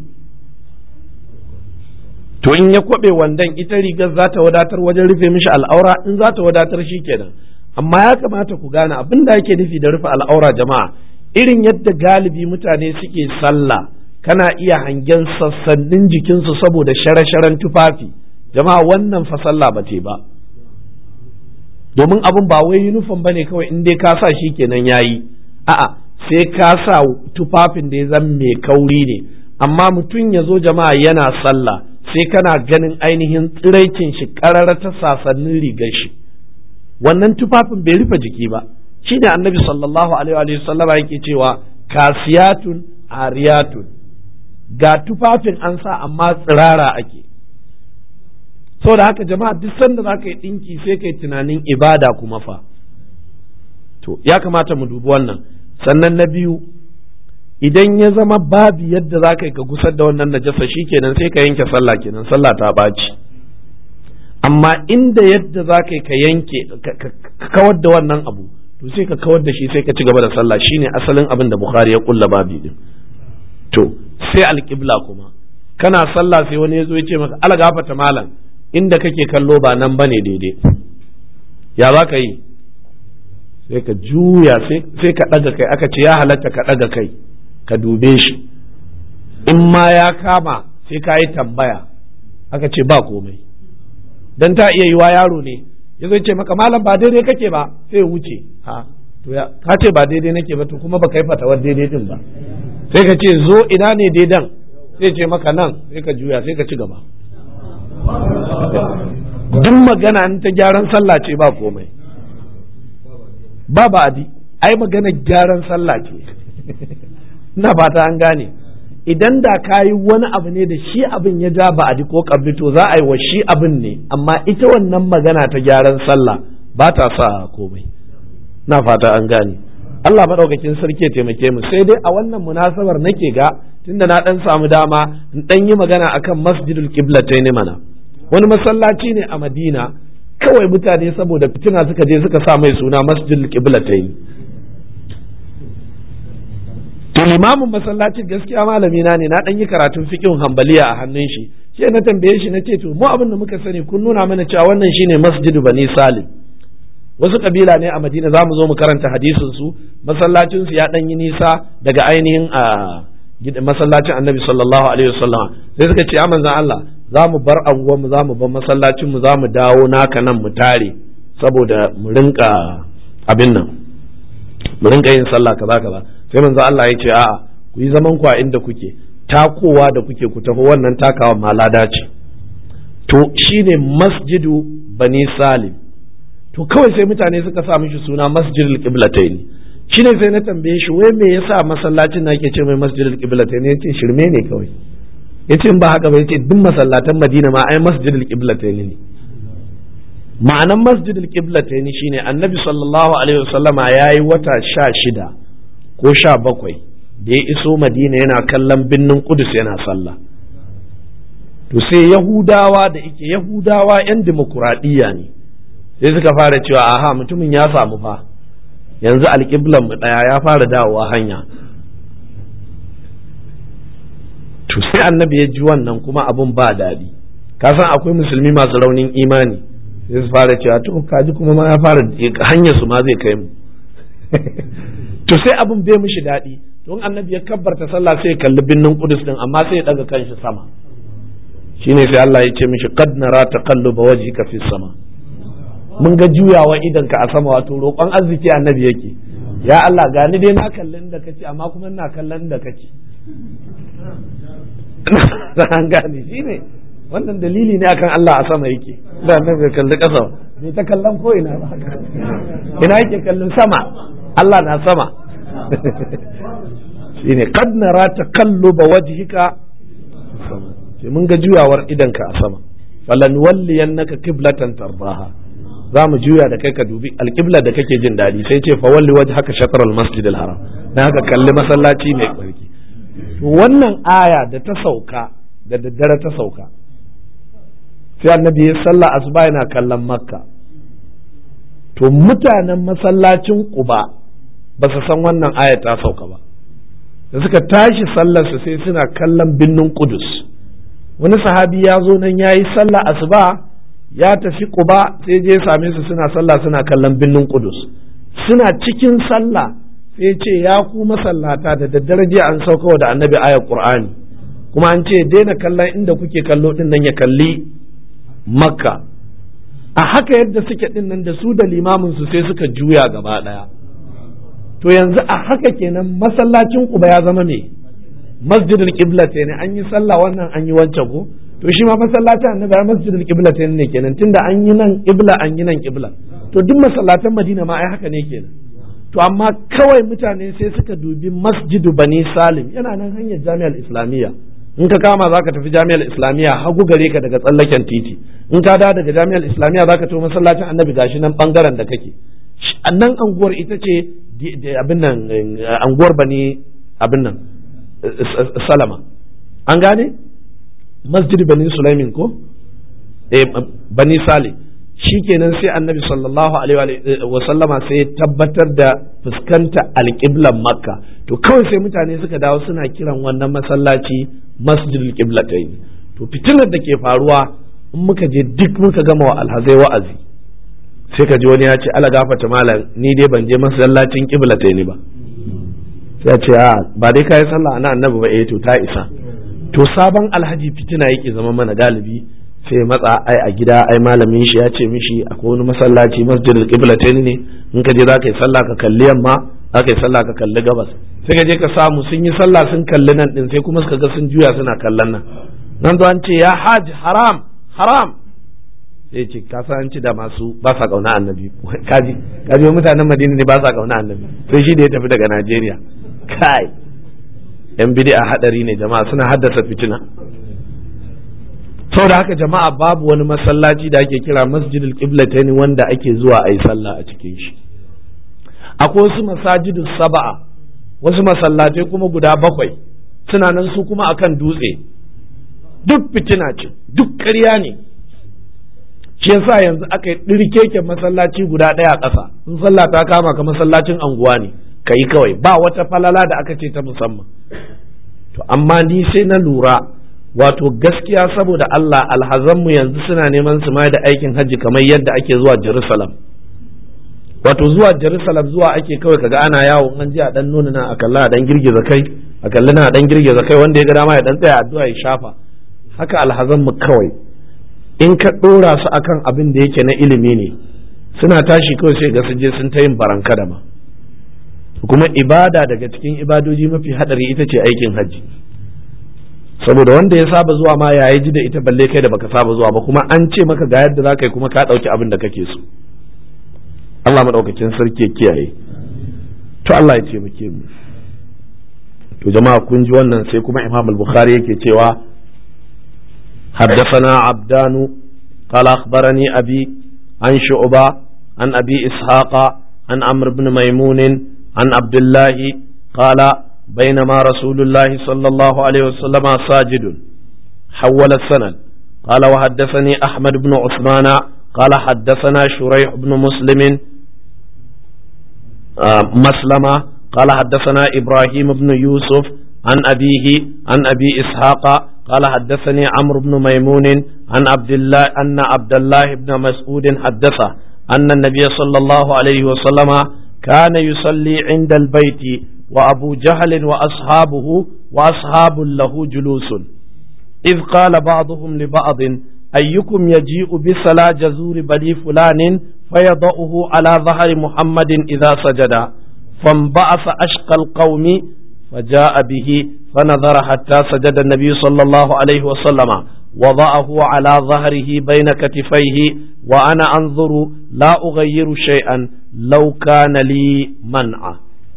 To in ya kwaɓe wandon, ita rigar za ta wadatar wajen rufe mishi al'aura? In za ta wadatar shi kenan. Amma ya kamata ku gane abin da ake nufi da rufe al'aura jama'a, irin yadda galibi mutane suke sallah kana iya hangen sassanin jikinsu saboda share-sharen tufafi, jama'a wannan fa sallah ba te ba. Domin abin ba wai yunifom ba ne kawai, in dai ka sa shi kenan yayi, a'a sai ka sa tufafin da ya zama mai kauri ne. Amma mutum ya zo jama'a yana sallah sai kana ganin ainihin tsiraicin shi karara ta sasannin rigar shi, wannan tufafin bai rufe jiki ba. Shi ne annabi sallallahu alaihi wa sallama yake cewa kasiyatun ariyatun, ga tufafin an sa amma tsirara ake. Saboda haka jama'a duk sanda za ka yi ɗinki sai ka yi tunanin ibada kuma fa. To ya kamata mu dubi wannan. Sannan na biyu, idan ya zama babu yadda za ka yi ka gusar da wannan najasa, shi kenan sai ka yanke sallah kenan, sallah ta ɓaci. Amma inda yadda za ka yi ka yanke ka kawar da wannan abu, to sai ka kawar da shi sai ka ci gaba da sallah, shine asalin abin da Bukhari ya kulla babi din. To sai alƙibla kuma, kana sallah sai wani ya zo ya ce maka ala gafata malam, inda kake kallo ba nan bane daidai, ya za ka yi? Sai ka juya sai ka ɗaga kai, aka ce ya halatta ka ɗaga kai ka dube shi, in ma ya kama sai ka yi tambaya, aka ce ba komai, dan ta iya yiwa yaro ne ya zo ce maka malam ba daidai kake ba, sai wuce. Ha to ya ka ce ba daidai nake ba, to kuma ba kai fatawar daidai din ba, sai ka ce zo ina ne daidan, sai ce maka nan, sai ka juya sai ka ci gaba. Duk magana in ta gyaran sallah ce ba komai, ba ba'adi, ai magana gyaran sallah ce. Ina fata an gane. Idan da ka yi wani abu ne da shi abin ya ja ba'adi ko kabli, to za a yi wa shi abin ne, amma ita wannan magana ta gyaran sallah ba ta sa komai. Na fata an gane. Allah maɗaukakin sarki ya taimake mu. Sai dai a wannan munasabar nake ga, tunda na ɗan samu dama in ɗan yi magana akan masjidul qiblatain mana. Wani masallaci ne a Madina, kawai mutane saboda fitina suka je suka sa mai suna masjidul qiblatain. To limamin masallacin gaskiya malami na ne, na dan yi karatun fiqhin Hanbaliya a hannun shi. Sai na tambaye shi na ce to mu abin da muka sani kun nuna mana cewa wannan shine Masjidu Bani Salim. Wasu kabila ne a Madina, za mu zo mu karanta hadisin su, masallacin su ya dan yi nisa daga ainihin a masallacin Annabi sallallahu alaihi wasallam. Sai suka ce ya manzon Allah, za mu bar anguwan mu, za mu bar masallacin mu, za mu dawo naka nan mu tare saboda mu rinka abin nan, mu rinka yin sallah kaza kaza. Sai manzo Allah ya ce a'a, ku yi zaman ku a inda kuke, takowa da kuke ku taho wannan takawa ma lada ce. To shine Masjidu Bani Salim. to kawai sai mutane suka sa mishi suna masjidul qiblatayn. Shine sai na tambaye shi wai me yasa masallacin na ke ce mai masjidul qiblatayn? Yace shirme ne kawai. Yace in ba haka ba yace duk masallatan Madina ma ai masjidul qiblatayn ne. Ma'anan masjidul qiblatayn shine Annabi sallallahu alaihi wasallama yayi wata sha shida ko sha bakwai da ya iso Madina yana kallon binnin Qudus yana sallah. To sai Yahudawa da yake Yahudawa yan dimokuraɗiyya ne sai suka fara cewa aha mutumin ya samu fa yanzu alƙiblan mu ɗaya ya fara dawowa hanya. To sai Annabi ya ji wannan kuma abun ba daɗi, ka san akwai musulmi masu raunin imani sai su fara cewa to kaji kuma ma ya fara hanyar su ma zai kai mu. To sai abun bai mishi daɗi, don Annabi ya kabbarta sallah sai ya kalli binnin Qudus din amma sai ya daga kanshi sama. Shine sai Allah ya ce mishi qad nara taqalluba wajhika fi sama, mun ga juyawa idan ka a sama, wato roƙon arziki Annabi yake, ya Allah gani dai na kallon da kace amma kuma ina kallon da kace. An gane shine wannan dalili ne akan Allah a sama yake, da Annabi ya kalli ƙasa bai ta kallon ko ina ba, ina yake kallon sama, Allah na sama. Shine qad nara taqalluba wajhika sama, sai mun ga juyawar idanka a sama, falan walliyannaka qiblatan tarbaha, za mu juya da kai ka dubi alqibla da kake jin dadi. Sai ce fa walli wajhaka shatr al-masjid al-haram, dan haka kalli masallaci mai tsarki. To wannan aya da ta sauka da daddare ta sauka, sai Annabi ya salla asuba yana kallon Makka. To mutanen masallacin Quba ba su san wannan aya ta sauka ba, da suka tashi sallar su sai suna kallon binnin Qudus. Wani sahabi ya zo nan ya yi sallah asuba ya tafi Quba sai je same su suna sallah suna kallon binnin Qudus. Suna cikin sallah sai ce ya ku masallata da daddare je an sauka da Annabi ayar Qur'ani, kuma an ce daina kallon inda kuke kallo din nan ya kalli Makka. A haka yadda suke din nan da su da limamin su sai suka juya gaba daya. To yanzu a haka kenan masallacin Quba ya zama me? Masjidul qiblatayn, an yi sallah wannan an yi wancan ko, to shi ma masallacin Annabi ya masjidul qiblatayn ne kenan, tunda an yi nan qibla an yi nan qibla. To duk masallatan Madina ma ai haka ne kenan. To amma kawai mutane sai suka dubi Masjidu Bani Salim, yana nan hanyar Jami'ar Islamiyya. In ka kama zaka tafi Jami'ar Islamiyya hagu gare ka daga tsallaken titi, in ka dawo daga Jami'ar Islamiyya zaka tafi masallacin Annabi gashi nan bangaren da kake. Annan anguwar ita ce abin nan anguwar Bani abin nan Salama, an gane Masjid Bani Sulaimin ko eh Bani Salim. Shikenan sai Annabi sallallahu alaihi wa sallama sai ya tabbatar da fuskanta alƙiblan Makka. To kawai sai mutane suka dawo suna kiran wannan masallaci Masjidul Qiblatayn. To fitinar da ke faruwa in muka je duk muka gama wa alhazai wa'azi, sai ka ji wani ya ce ala gafata malam ni dai ban je masallacin Qiblatayn ba. Sai ce a ba dai kai sallah ana Annabi ba, eh to ta isa. To sabon alhaji fitina yake zama mana galibi, sai matsa ai a gida ai malamin shi ya ce mishi akwai wani masallaci Masjidul Qiblatayn ne, in ka je za ka yi sallah ka kalli yamma, za ka yi sallah ka kalli gabas. Sai ka je ka samu sun yi sallah sun kalli nan din, sai kuma suka ga sun juya suna kallon nan. Nan zo an ce ya haji haram haram, sai ce ka san an ci da masu ba sa kauna Annabi. Kaji kaji mutanen Madina ne ba sa kauna Annabi, sai shi da ya tafi daga Najeriya. Kai yan bid'a hadari ne jama'a, suna haddasa fitina. Saboda haka jama'a babu wani masallaci da ake kira Masjidul Qiblatayn wanda ake zuwa a yi sallah a cikin shi. Akwai wasu masajidus saba'a, wasu masallatai kuma guda bakwai suna nan su kuma akan dutse. Duk fitina ce, duk ƙarya ne. Shi yasa yanzu aka yi ɗirkeken masallaci guda ɗaya a ƙasa, in sallah ta kama ka masallacin anguwa ne ka yi kawai, ba wata falala da aka ce ta musamman. To amma ni sai na lura, wato gaskiya saboda Allah alhazanmu yanzu suna neman su mai da aikin hajji kamar yadda ake zuwa Jerusalem. Wato zuwa Jerusalem zuwa ake kawai kaga ana yawo, an ji a dan nuna na a kalla a dan girgiza kai, a kalli na a dan girgiza kai, wanda ya ga dama ya dan tsaya addu'a ya shafa. Haka alhazanmu kawai in ka dora su akan abin da yake na ilimi ne, suna tashi kawai sai ga su je sun ta yin baranka da ma. Kuma ibada daga cikin ibadoji mafi hadari ita ce aikin hajji. Saboda wanda ya saba zuwa ma ya ji da ita balle kai da baka saba zuwa ba, kuma an ce maka ga yadda za ka yi kuma ka ɗauki abin da kake so. Allah madaukakin sarki kiyaye. To Allah ya taimake mu. To jama'a kun ji wannan, sai kuma Imam al-Bukhari yake cewa حدثنا عبدان قال أخبرني أبي عن شعبة عن أبي إسحاق عن عمرو بن ميمون عن عبد الله قال بينما رسول الله صلى الله عليه وسلم ساجد حول السند قال وحدثني أحمد بن عثمان قال حدثنا شريح بن مسلم آه مسلمة قال حدثنا إبراهيم بن يوسف عن أبيه عن أبي إسحاق قال حدثني عمرو بن ميمون عن عبد الله أن عبد الله بن مسعود حدثه أن النبي صلى الله عليه وسلم كان يصلي عند البيت وأبو جهل وأصحابه وأصحاب له جلوس إذ قال بعضهم لبعض أيكم يجيء بصلاة جزور بني فلان فيضعه على ظهر محمد إذا سجد فانبعث أشقى القوم فجاء به فنظر حتى سجد النبي صلى الله عليه وسلم وضعه على ظهره بين كتفيه وأنا أنظر لا أغير شيئا لو كان لي منع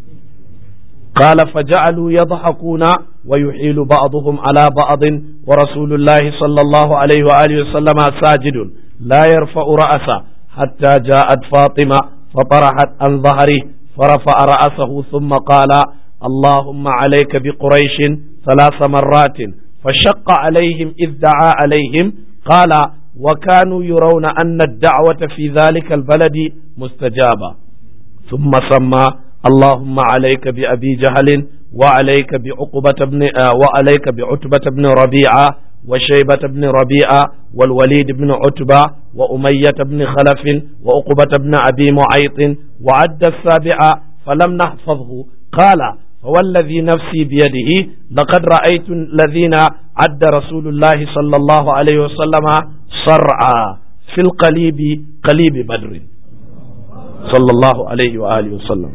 قال فجعلوا يضحكون ويحيل بعضهم على بعض ورسول الله صلى الله عليه وآله وسلم ساجد لا يرفع رأسه حتى جاءت فاطمة فطرحت عن ظهره فرفع رأسه ثم قال اللهم عليك بقريش ثلاث مرات فشق عليهم إذ دعا عليهم قال وكانوا يرون أن الدعوة في ذلك البلد مستجابة ثم سمى اللهم عليك بأبي جهل وعليك بعقبة بن آه وعليك بعتبة بن ربيعة وشيبة بن ربيعة والوليد بن عتبة وأمية بن خلف وعقبة بن أبي معيط وعد السابعة فلم نحفظه قال فوالذي نفسي بيده لقد رأيت الذين عد رسول الله صلى الله عليه وسلم صرعا في القليب قليب بدر صلى الله عليه وآله وسلم.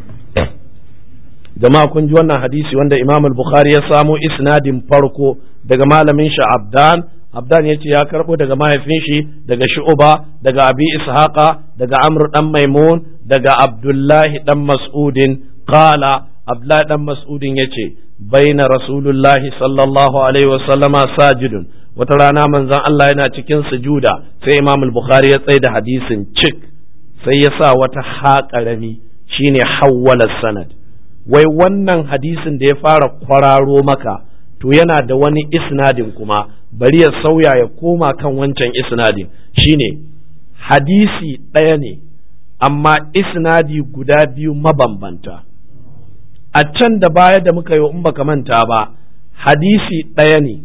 jama'a kun ji wannan hadisi wanda Imam al-Bukhari ya samo isnadin farko daga malamin shi Abdan. Abdan yace ya karbo daga mahaifin shi daga Shu'ba daga Abi Ishaqa daga Amr dan Maimun daga Abdullahi dan Mas'udin qala Abdullahi dan Mas'udin yace baina Rasulullahi sallallahu alaihi wasallama sajidun wata rana manzon Allah yana cikin sujuda sai Imam al-Bukhari ya tsaye da hadisin cik sai ya sa wata haƙarami shine hawwala sanad. Wai wannan hadisin da ya fara kwararo maka to yana da wani isnadin kuma bari ya sauya ya koma kan wancan isnadin shine hadisi ɗaya ne amma isnadi guda biyu mabambanta. A can da baya da muka yi in baka manta ba hadisi ɗaya ne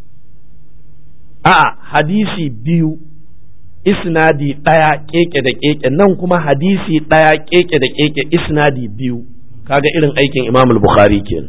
a'a hadisi biyu isnadi ɗaya keke da keke nan kuma hadisi ɗaya keke da keke isnadi biyu. Kaga irin aikin Imam al-Bukhari kenan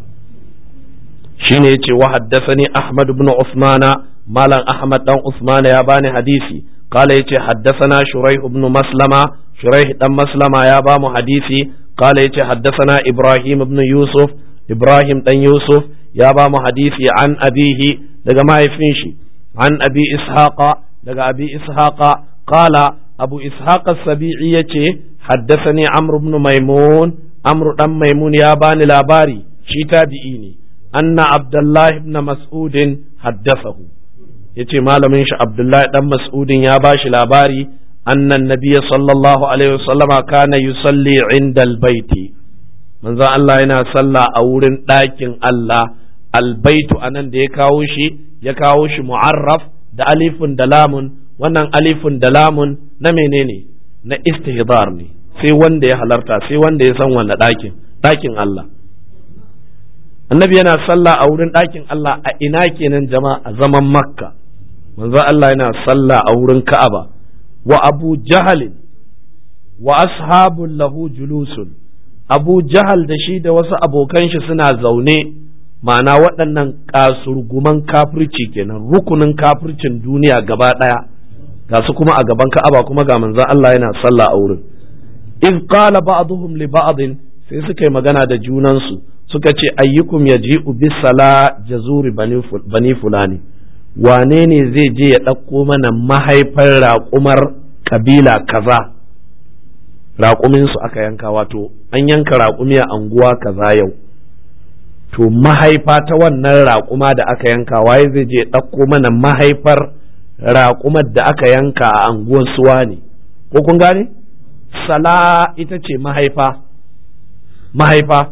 shine yace wa haddathani Ahmad ibn Uthman malam Ahmad dan Uthman ya bani hadisi qala yace haddathana Shuraih ibn Maslama Shuraih dan Maslama ya ba mu hadisi qala yace haddathana Ibrahim ibn Yusuf Ibrahim dan Yusuf ya ba mu hadisi an abihi daga mahaifin shi an Abi Ishaqa daga Abi Ishaqa qala Abu Ishaq as-Sabi'i yace haddathani Amr ibn Maimun Amru dan Maimun ya bani labari shi tabi'i ne anna Abdullah ibn Mas'udin haddathahu yace malamin shi Abdullah dan Mas'udin ya bashi labari anna an-nabiy sallallahu alaihi wasallama kana yusalli inda al-baiti manzo Allah yana sallah a wurin ɗakin Allah al-baitu anan da ya kawo shi ya kawo shi mu'arraf da alifun da lamun wannan alifun da lamun na menene na istihdar ne sai wanda ya halarta sai wanda ya san wanda ɗakin ɗakin Allah. Annabi yana sallah a wurin ɗakin Allah a ina kenan jama'a a zaman Makka manzo Allah yana sallah a wurin Ka'aba wa Abu Jahal wa ashabul lahu julusun Abu Jahal da shi da wasu abokan shi suna zaune ma'ana waɗannan kasurguman kafirci kenan rukunin kafircin duniya gaba ɗaya ga su kuma a gaban Ka'aba kuma ga manzo Allah yana sallah a wurin. in qala ba'dhum li ba'd sai suka yi magana da junansu suka ce ayyukum yaji'u bis sala jazuri bani fulani wane ne zai je ya ɗauko mana mahaifar raƙumar kabila kaza raƙumin su aka yanka, wato an yanka raƙumi a anguwa kaza yau, to mahaifa ta wannan raƙuma da aka yanka waye zai je ɗauko mana mahaifar raƙumar da aka yanka a anguwar suwa ne, ko kun gane? Sala ita ce mahaifa, mahaifa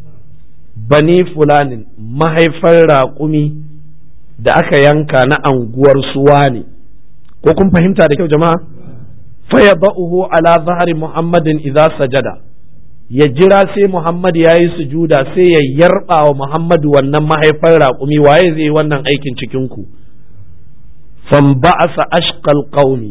bani fulanin mahaifar raƙumi da aka yanka na anguwar suwa ne, ko kun fahimta da kyau jama'a? Faya ba'uhu ala zahari Muhammadin idza sajada, ya jira sai Muhammad ya yi sujuda sai ya yarba wa Muhammadu wannan mahaifar raƙumi. Waye zai yi wannan aikin cikin ku? Fan ba'asa ashqal qaumi,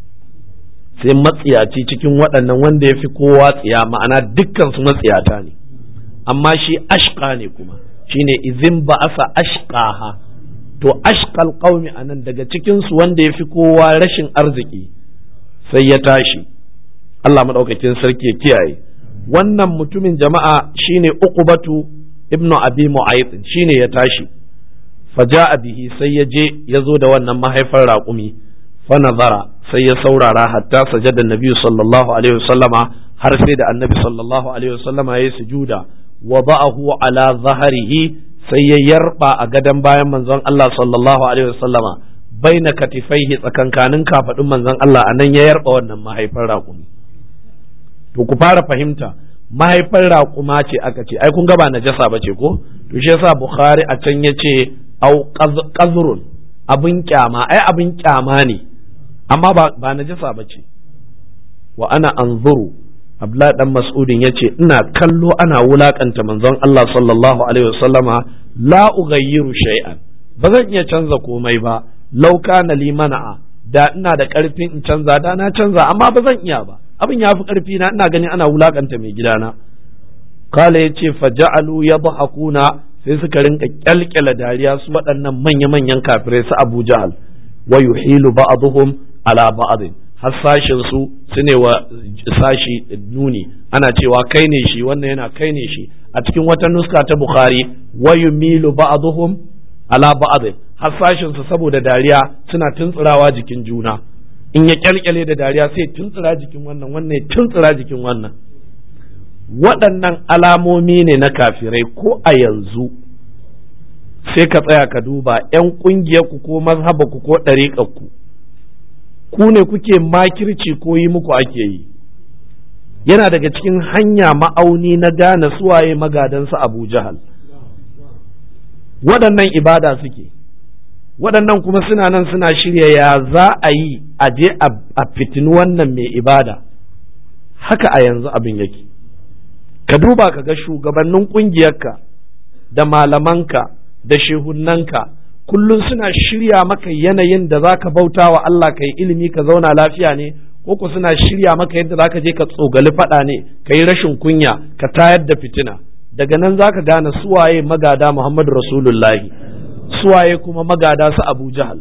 sai matsiyaci cikin waɗannan wanda ya fi kowa tsiya, ma'ana dukkan su matsiyata ne, amma shi ashqa ne kuma shine izin ba'asa ashqaha. To ashqal qaumi anan daga cikin su wanda ya fi kowa rashin arziki sai ya tashi. Allah madaukakin sarki ya kiyaye. Wannan mutumin jama'a shine Uqbatu ibnu Abi Mu'ayth, shine ya tashi. Faja'a bihi, sai ya je ya zo da wannan mahaifar raƙumi. Fa nazara, sai ya saurara hatta sajada Nabi sallallahu alaihi wasallama, har sai da Annabi sallallahu alaihi wasallama ya sujuda. Wada'ahu ala zahrihi, sai ya yarba a gadan bayan manzon Allah sallallahu alaihi wasallama, baina katifaihi, tsakankanin kafadun manzon Allah, anan ya yarba wannan mahaifar raƙumi. To ku fara fahimta, mahaifar raƙuma ce aka ce, ai kun ga ba najasa bace ko? To shi yasa Bukhari a can yace au qazrun, abin kyama, ai abin kyama ne, amma ba ba najasa bace. Wa ana anzuru, Abdullahi dan Mas'udin yace ina kallo ana wulakanta manzon Allah sallallahu alaihi wasallama, la ughayyiru shay'an, ba zan iya canza komai ba. Law kana li mana'a, da ina da karfin in canza da na canza, amma ba zan iya ba, abin ya fi karfi na, ina ganin ana wulakanta mai gidana. Kala yace faja'alu yadhakuna, sai suka rinka kyalkyala dariya su waɗannan manya-manyan kafirai su Abu Jahal. Wa yuhilu ba'dhum ala ba'd, har sashin su sune wa sashi nuni, ana cewa kai ne shi, wannan yana kai ne shi. A cikin wata nuska ta Bukhari, wa yumilu ba'dhum ala ba'd, har sashin su saboda dariya suna tuntsirawa jikin juna. In ya kyalkyale da dariya sai tuntsira jikin wannan, wannan ya tuntsira jikin wannan. Waɗannan alamomi ne na kafirai. Ko a yanzu sai ka tsaya ka duba 'yan ƙungiyarku ko mazhabarku ko ɗariƙarku, ku ne kuke makirci ko yi muku ake yi. Yana daga cikin hanya ma'auni na gane suwaye magadansu Abu Jahal. Waɗannan ibada suke, waɗannan kuma suna nan suna shirya ya za a yi a je a fitini wannan mai ibada. Haka a yanzu abin yake. Ka duba ka ga shugabannin ƙungiyarka da malamanka da shehunanka kullum suna shirya maka yanayin da za ka bauta wa Allah, ka yi ilimi, ka zauna lafiya ne, ko ku suna shirya maka yadda za ka je ka tsogali faɗa ne, ka yi rashin kunya, ka tayar da fitina. Daga nan za ka gane suwaye magada Muhammadu Rasulullahi, suwaye kuma magada su Abu Jahal.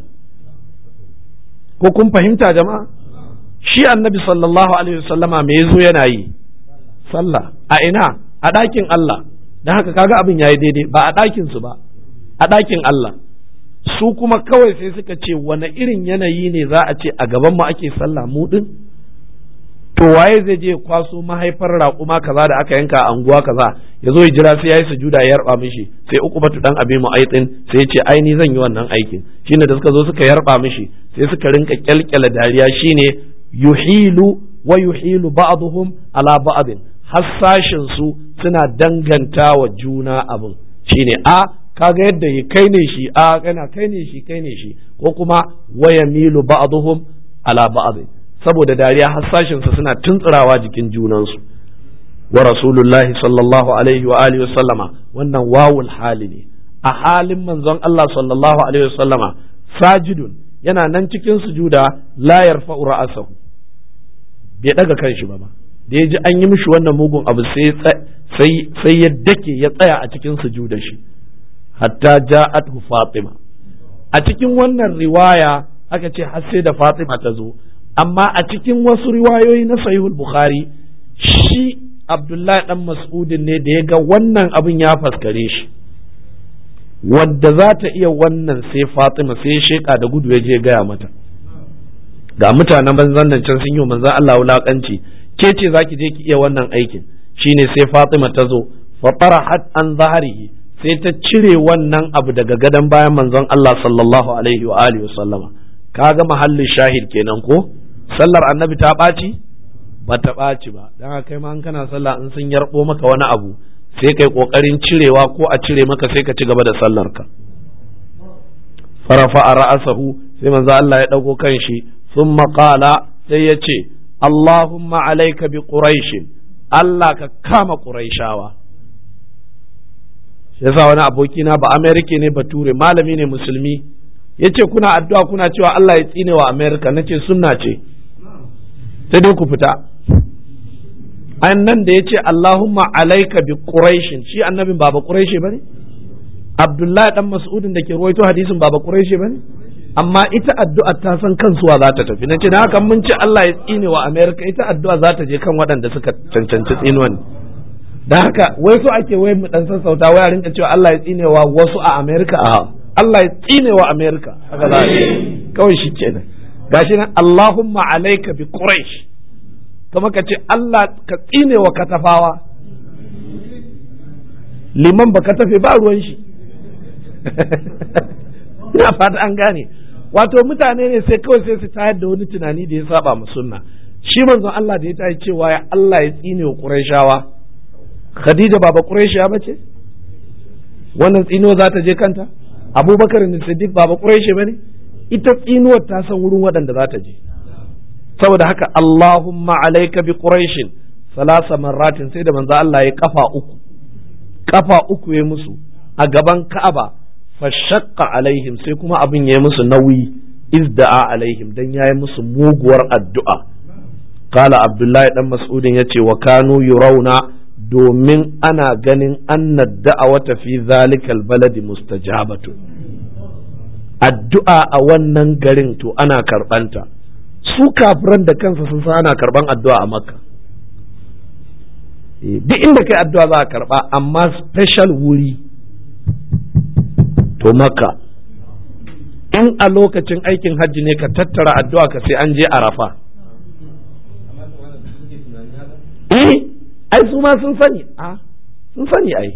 Ko kun fahimta jama'a? Shi Annabi sallallahu alaihi wasallama me yazo yana yi? Sallah. A ina? A ɗakin Allah. Dan haka kaga abin yayi daidai, ba a ɗakin su ba, a ɗakin Allah. Su kuma kawai sai suka ce wani irin yanayi ne za a ce a gaban mu ake sallah mu din? To waye zai je kwaso mahaifar raƙuma kaza da aka yanka a anguwa kaza, ya zo ya jira sai yayi sujuda ya yarba mishi, sai Uqbatu dan Abi Mu'ayth sai ya ce ai ni zan yi wannan aikin. Shine da suka zo suka yarba mishi, sai suka rinka kyalkyala dariya, shine yuhilu wa yuhilu ba'dhum ala ba'd, hassashin su suna danganta wa juna abin. Shine a kaga yadda yi kai ne shi, a kana kai ne shi, kai ne shi, ko kuma waya milu ba'dhum ala ba'd, saboda dariya hassashin su suna tuntsirawa jikin junansu. Wa rasulullahi sallallahu alaihi wa alihi wasallama, wannan wawul hali ne, a halin manzon Allah sallallahu alaihi wasallama sajidun, yana nan cikin sujuda, la yarfa'u ra'asahu, bai daga kanshi ba ba. Da ya ji an yi mishi wannan mugun abu sai sai ya dake ya tsaya a cikin sujudar shi, hatta ja'athu Fatima. A cikin wannan riwaya aka ce har sai da Fatima ta zo, amma a cikin wasu riwayoyi na Sahihul Bukhari shi Abdullahi dan Mas'udin ne da ya ga wannan abin ya faskare shi, wadda za ta iya wannan sai Fatima, sai sheka da gudu ya je gaya mata, ga mutanen banzan nan can sun yi manzon Allah wulakanci, ke ce zaki je ki iya wannan aikin. Shine sai Fatima ta zo fa tarahat an zahrihi, sai ta cire wannan abu daga gadon bayan manzon Allah sallallahu alaihi wa alihi wasallama. Kaga mahallin shahid kenan ko sallar annabi ta ɓaci ba ta ɓaci ba. Dan haka kai ma in kana sallah in sun yarbo maka wani abu sai kai kokarin cirewa ko a cire maka sai ka ci gaba da sallar ka. farafa ra'asahu, sai manzo Allah ya dago kanshi, thumma qala, sai ya ce Allahumma alayka bi quraish, Allah ka kama quraishawa. Shi yasa wani aboki na ba America ne bature, malami ne musulmi, yace kuna addu'a kuna cewa Allah ya tsine wa America, nace sunna ce sai dai ku fita. An nan da yace Allahumma alayka bi quraish, shi annabin ba ba quraishi bane? Abdullahi dan Mas'udin da ke ruwaito hadisin ba ba quraishi bane? Amma ita addu'a ta san kansuwa za ta tafi. Nace da haka mun ce Allah ya tsine wa America, ita addu'a za ta je kan waɗanda suka cancanci tsinuwan. Da haka wai so ake wai mu dan sassauta wai a rinka cewa Allah ya tsine wa wasu a America, a Allah ya tsine wa America, haka za a kawai shi kenan. Gashi nan Allahumma alayka bi quraish, kuma ka ce Allah ka tsine wa katafawa. Liman ba ka tafe ba ruwan shi. Ina fata an gane. Wato mutane ne sai kawai sai su tayar da wani tunani da ya saba mu sunna. Shi manzon Allah da ya tayi cewa ya Allah ya tsine wa Qurayshawa, Khadija ba ba Qurayshiya bace? Wannan tsinuwa za ta je kanta? Abubakar ne Siddiq ba ba Qurayshi bane? Ita tsinuwar ta san wurin waɗanda za ta je. Saboda haka Allahumma alayka bi Qurayshin salasa marratin, sai da manzon Allah ya kafa uku. Kafa uku ya musu a gaban Ka'aba, fashaqqa alaihim, sai kuma abin ya yi musu nauyi, izda'a alaihim, dan ya yi musu muguwar addu'a. Kala Abdullahi dan Mas'udin yace wa kanu yurawna, domin ana ganin anna da'awata fi zalikal baladi mustajabatu, addu'a a wannan garin to ana karbanta. Su kafiran da kansa sun san ana karban addu'a a Makka. Duk inda kai addu'a za a karba, amma special wuri to Makka. In a lokacin aikin hajji ne ka tattara addu'a ka sai an je Arafa. Eh, ai su ma sun sani, a sun sani ai.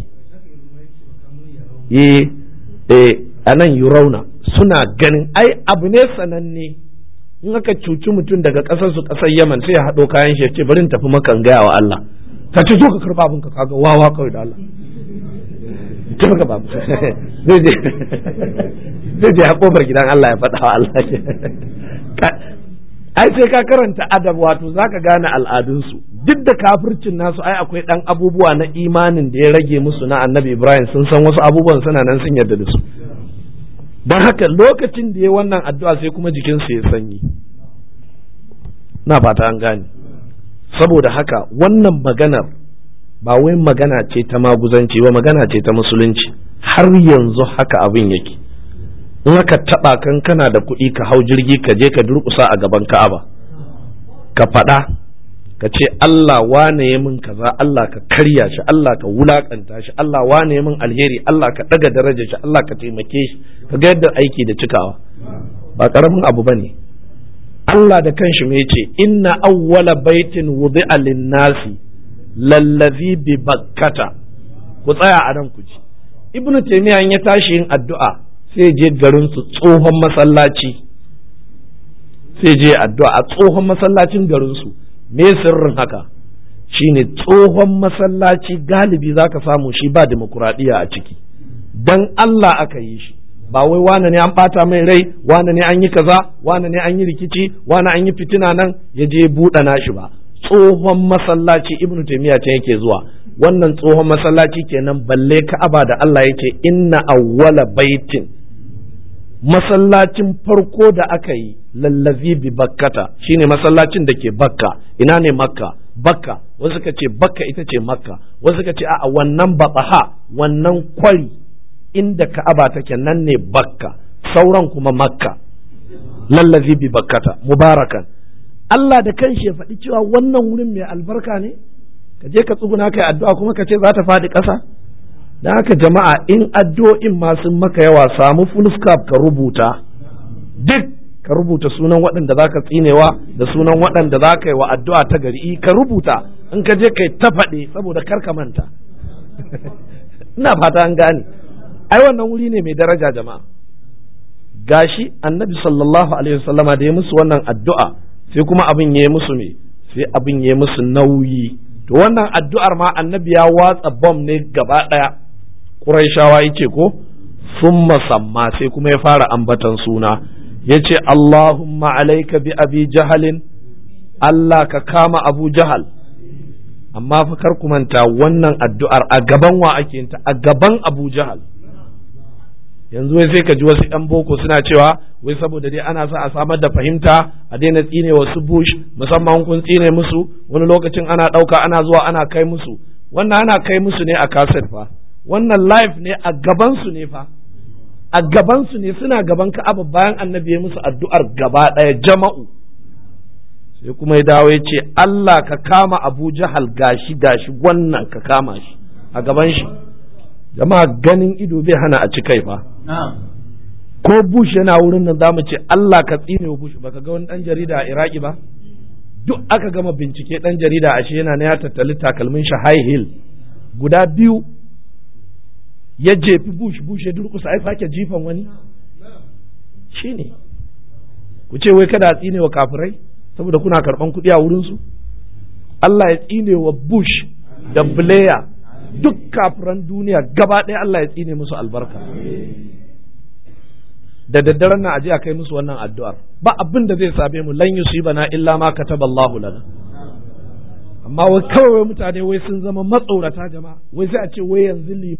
Eh, eh, anan Yurauna suna ganin ai abu ne sananne. In aka cuci mutum daga ƙasar su ƙasar Yaman sai ya haɗo kayan shi ya ce bari in tafi Makka in gaya wa Allah. Ka ce zo ka karba abin ka kaga wawa kawai da Allah. Ta maka babu. Zai je zai je hakobar gidan Allah ya faɗa wa Allah. Ai sai ka karanta adab, wato zaka gane al'adunsu. Duk da kafircin nasu ai akwai ɗan abubuwa na imanin da ya rage musu na Annabi Ibrahim, sun san wasu abubuwan suna nan sun yarda da su. Don haka lokacin da ya wannan addu'a sai kuma jikinsu ya sanyi. Na fata an gane. Saboda haka wannan maganar ba wai magana ce ta maguzanci ba, magana ce ta musulunci. Har yanzu haka abin yake. In aka taba kan kana da kuɗi ka hau jirgi ka je ka durƙusa a gaban Ka'aba, ka faɗa ka ce Allah wane ya min kaza, Allah ka karya shi, Allah ka wulakanta shi, Allah wane ya min alheri, Allah ka ɗaga darajar shi, Allah ka taimake shi, ka ga yadda aiki da cikawa. Ba ƙaramin abu bane. Allah da kanshi mai ce inna awwala baitin wudi'a lin-nasi lallazi bi bakkata. Ku tsaya a nan ku ji. Ibn Taymiyyah ya tashi yin addu'a sai je garin su tsohon masallaci, sai je addu'a a tsohon masallacin garin su. Me sirrin haka? Shine tsohon masallaci galibi zaka samu shi ba demokuraɗiyya a ciki, dan Allah aka yi shi. Ba wai wane ne an bata mai rai, wane ne an yi kaza, wane ne an yi rikici, wane an yi fitina nan ya je buɗe nashi ba. Tsohon masallaci Ibn Taymiyyah ta yake zuwa. Wannan tsohon masallaci kenan, balle Ka'aba da Allah yake inna awwala baitin, masallacin farko da aka yi lallazi bi bakkata, shine masallacin da ke Bakka. Ina ne Makka? Bakka. Wasu ka ce Bakka ita ce Makka, wasu ka ce a'a wannan Bataha, wannan kwari inda Ka'aba take nan ne Bakka, sauran kuma Makka. Lallazi bi bakkata mubarakan. Allah da kanshi ya faɗi cewa wannan wurin mai albarka ne, ka je ka tsuguna kai addu'a kuma ka ce za ta faɗi ƙasa. Da haka jama'a, in addu'o'in masu maka yawa samu full scarf ka rubuta duk ka rubuta sunan waɗanda za ka tsinewa da sunan waɗanda za ka yi wa addu'a ta gari ka rubuta in ka je kai ta faɗe saboda kar ka manta ina fata an gane ai wannan wuri ne mai daraja jama'a gashi annabi sallallahu alaihi wasallama da ya musu wannan addu'a sai kuma abin ya yi musu me sai abin ya yi musu nauyi to wannan addu'ar ma annabi ya watsa bom ne gaba ɗaya Qurayshawa yace ko summa samma sai kuma ya fara ambatan suna yace Allahumma alayka bi abi jahalin Allah ka kama Abu Jahal amma fa kar ku manta wannan addu'ar a gaban wa ake yin ta a gaban Abu Jahal yanzu wai sai ka ji wasu ɗan boko suna cewa wai saboda dai ana sa a samar da fahimta a daina tsine wasu Bush musamman kun tsine musu wani lokacin ana ɗauka ana zuwa ana kai musu wannan ana kai musu ne a kaset fa wannan live ne a gaban su ne fa a gabansu ne suna gaban Ka'aba bayan annabi ya musu addu'ar gaba ɗaya jama'u sai kuma ya dawo ya ce Allah ka kama Abu Jahal gashi gashi wannan ka kama shi a gaban shi jama'a ganin ido bai hana a ci kai fa ko Bush yana wurin nan zamu ce Allah ka tsine wa Bush baka ga wani dan jarida a Iraki ba duk aka gama bincike dan jarida ashe yana ne ya tattali takalmin shi high heel guda biyu ya jefi Bush Bush ya durkusa ai sake jifan wani shine ku ce wai kada a tsine wa kafirai saboda kuna karban kuɗi a wurin su Allah ya tsine wa Bush da Blair duk kafiran duniya gaba ɗaya Allah ya tsine musu albarka da daddaren na aje a kai musu wannan addu'ar ba abin da zai same mu lan yusibana illa ma kataballahu lana amma wai kawai mutane wai sun zama matsorata jama'a wai sai a ce wai yanzu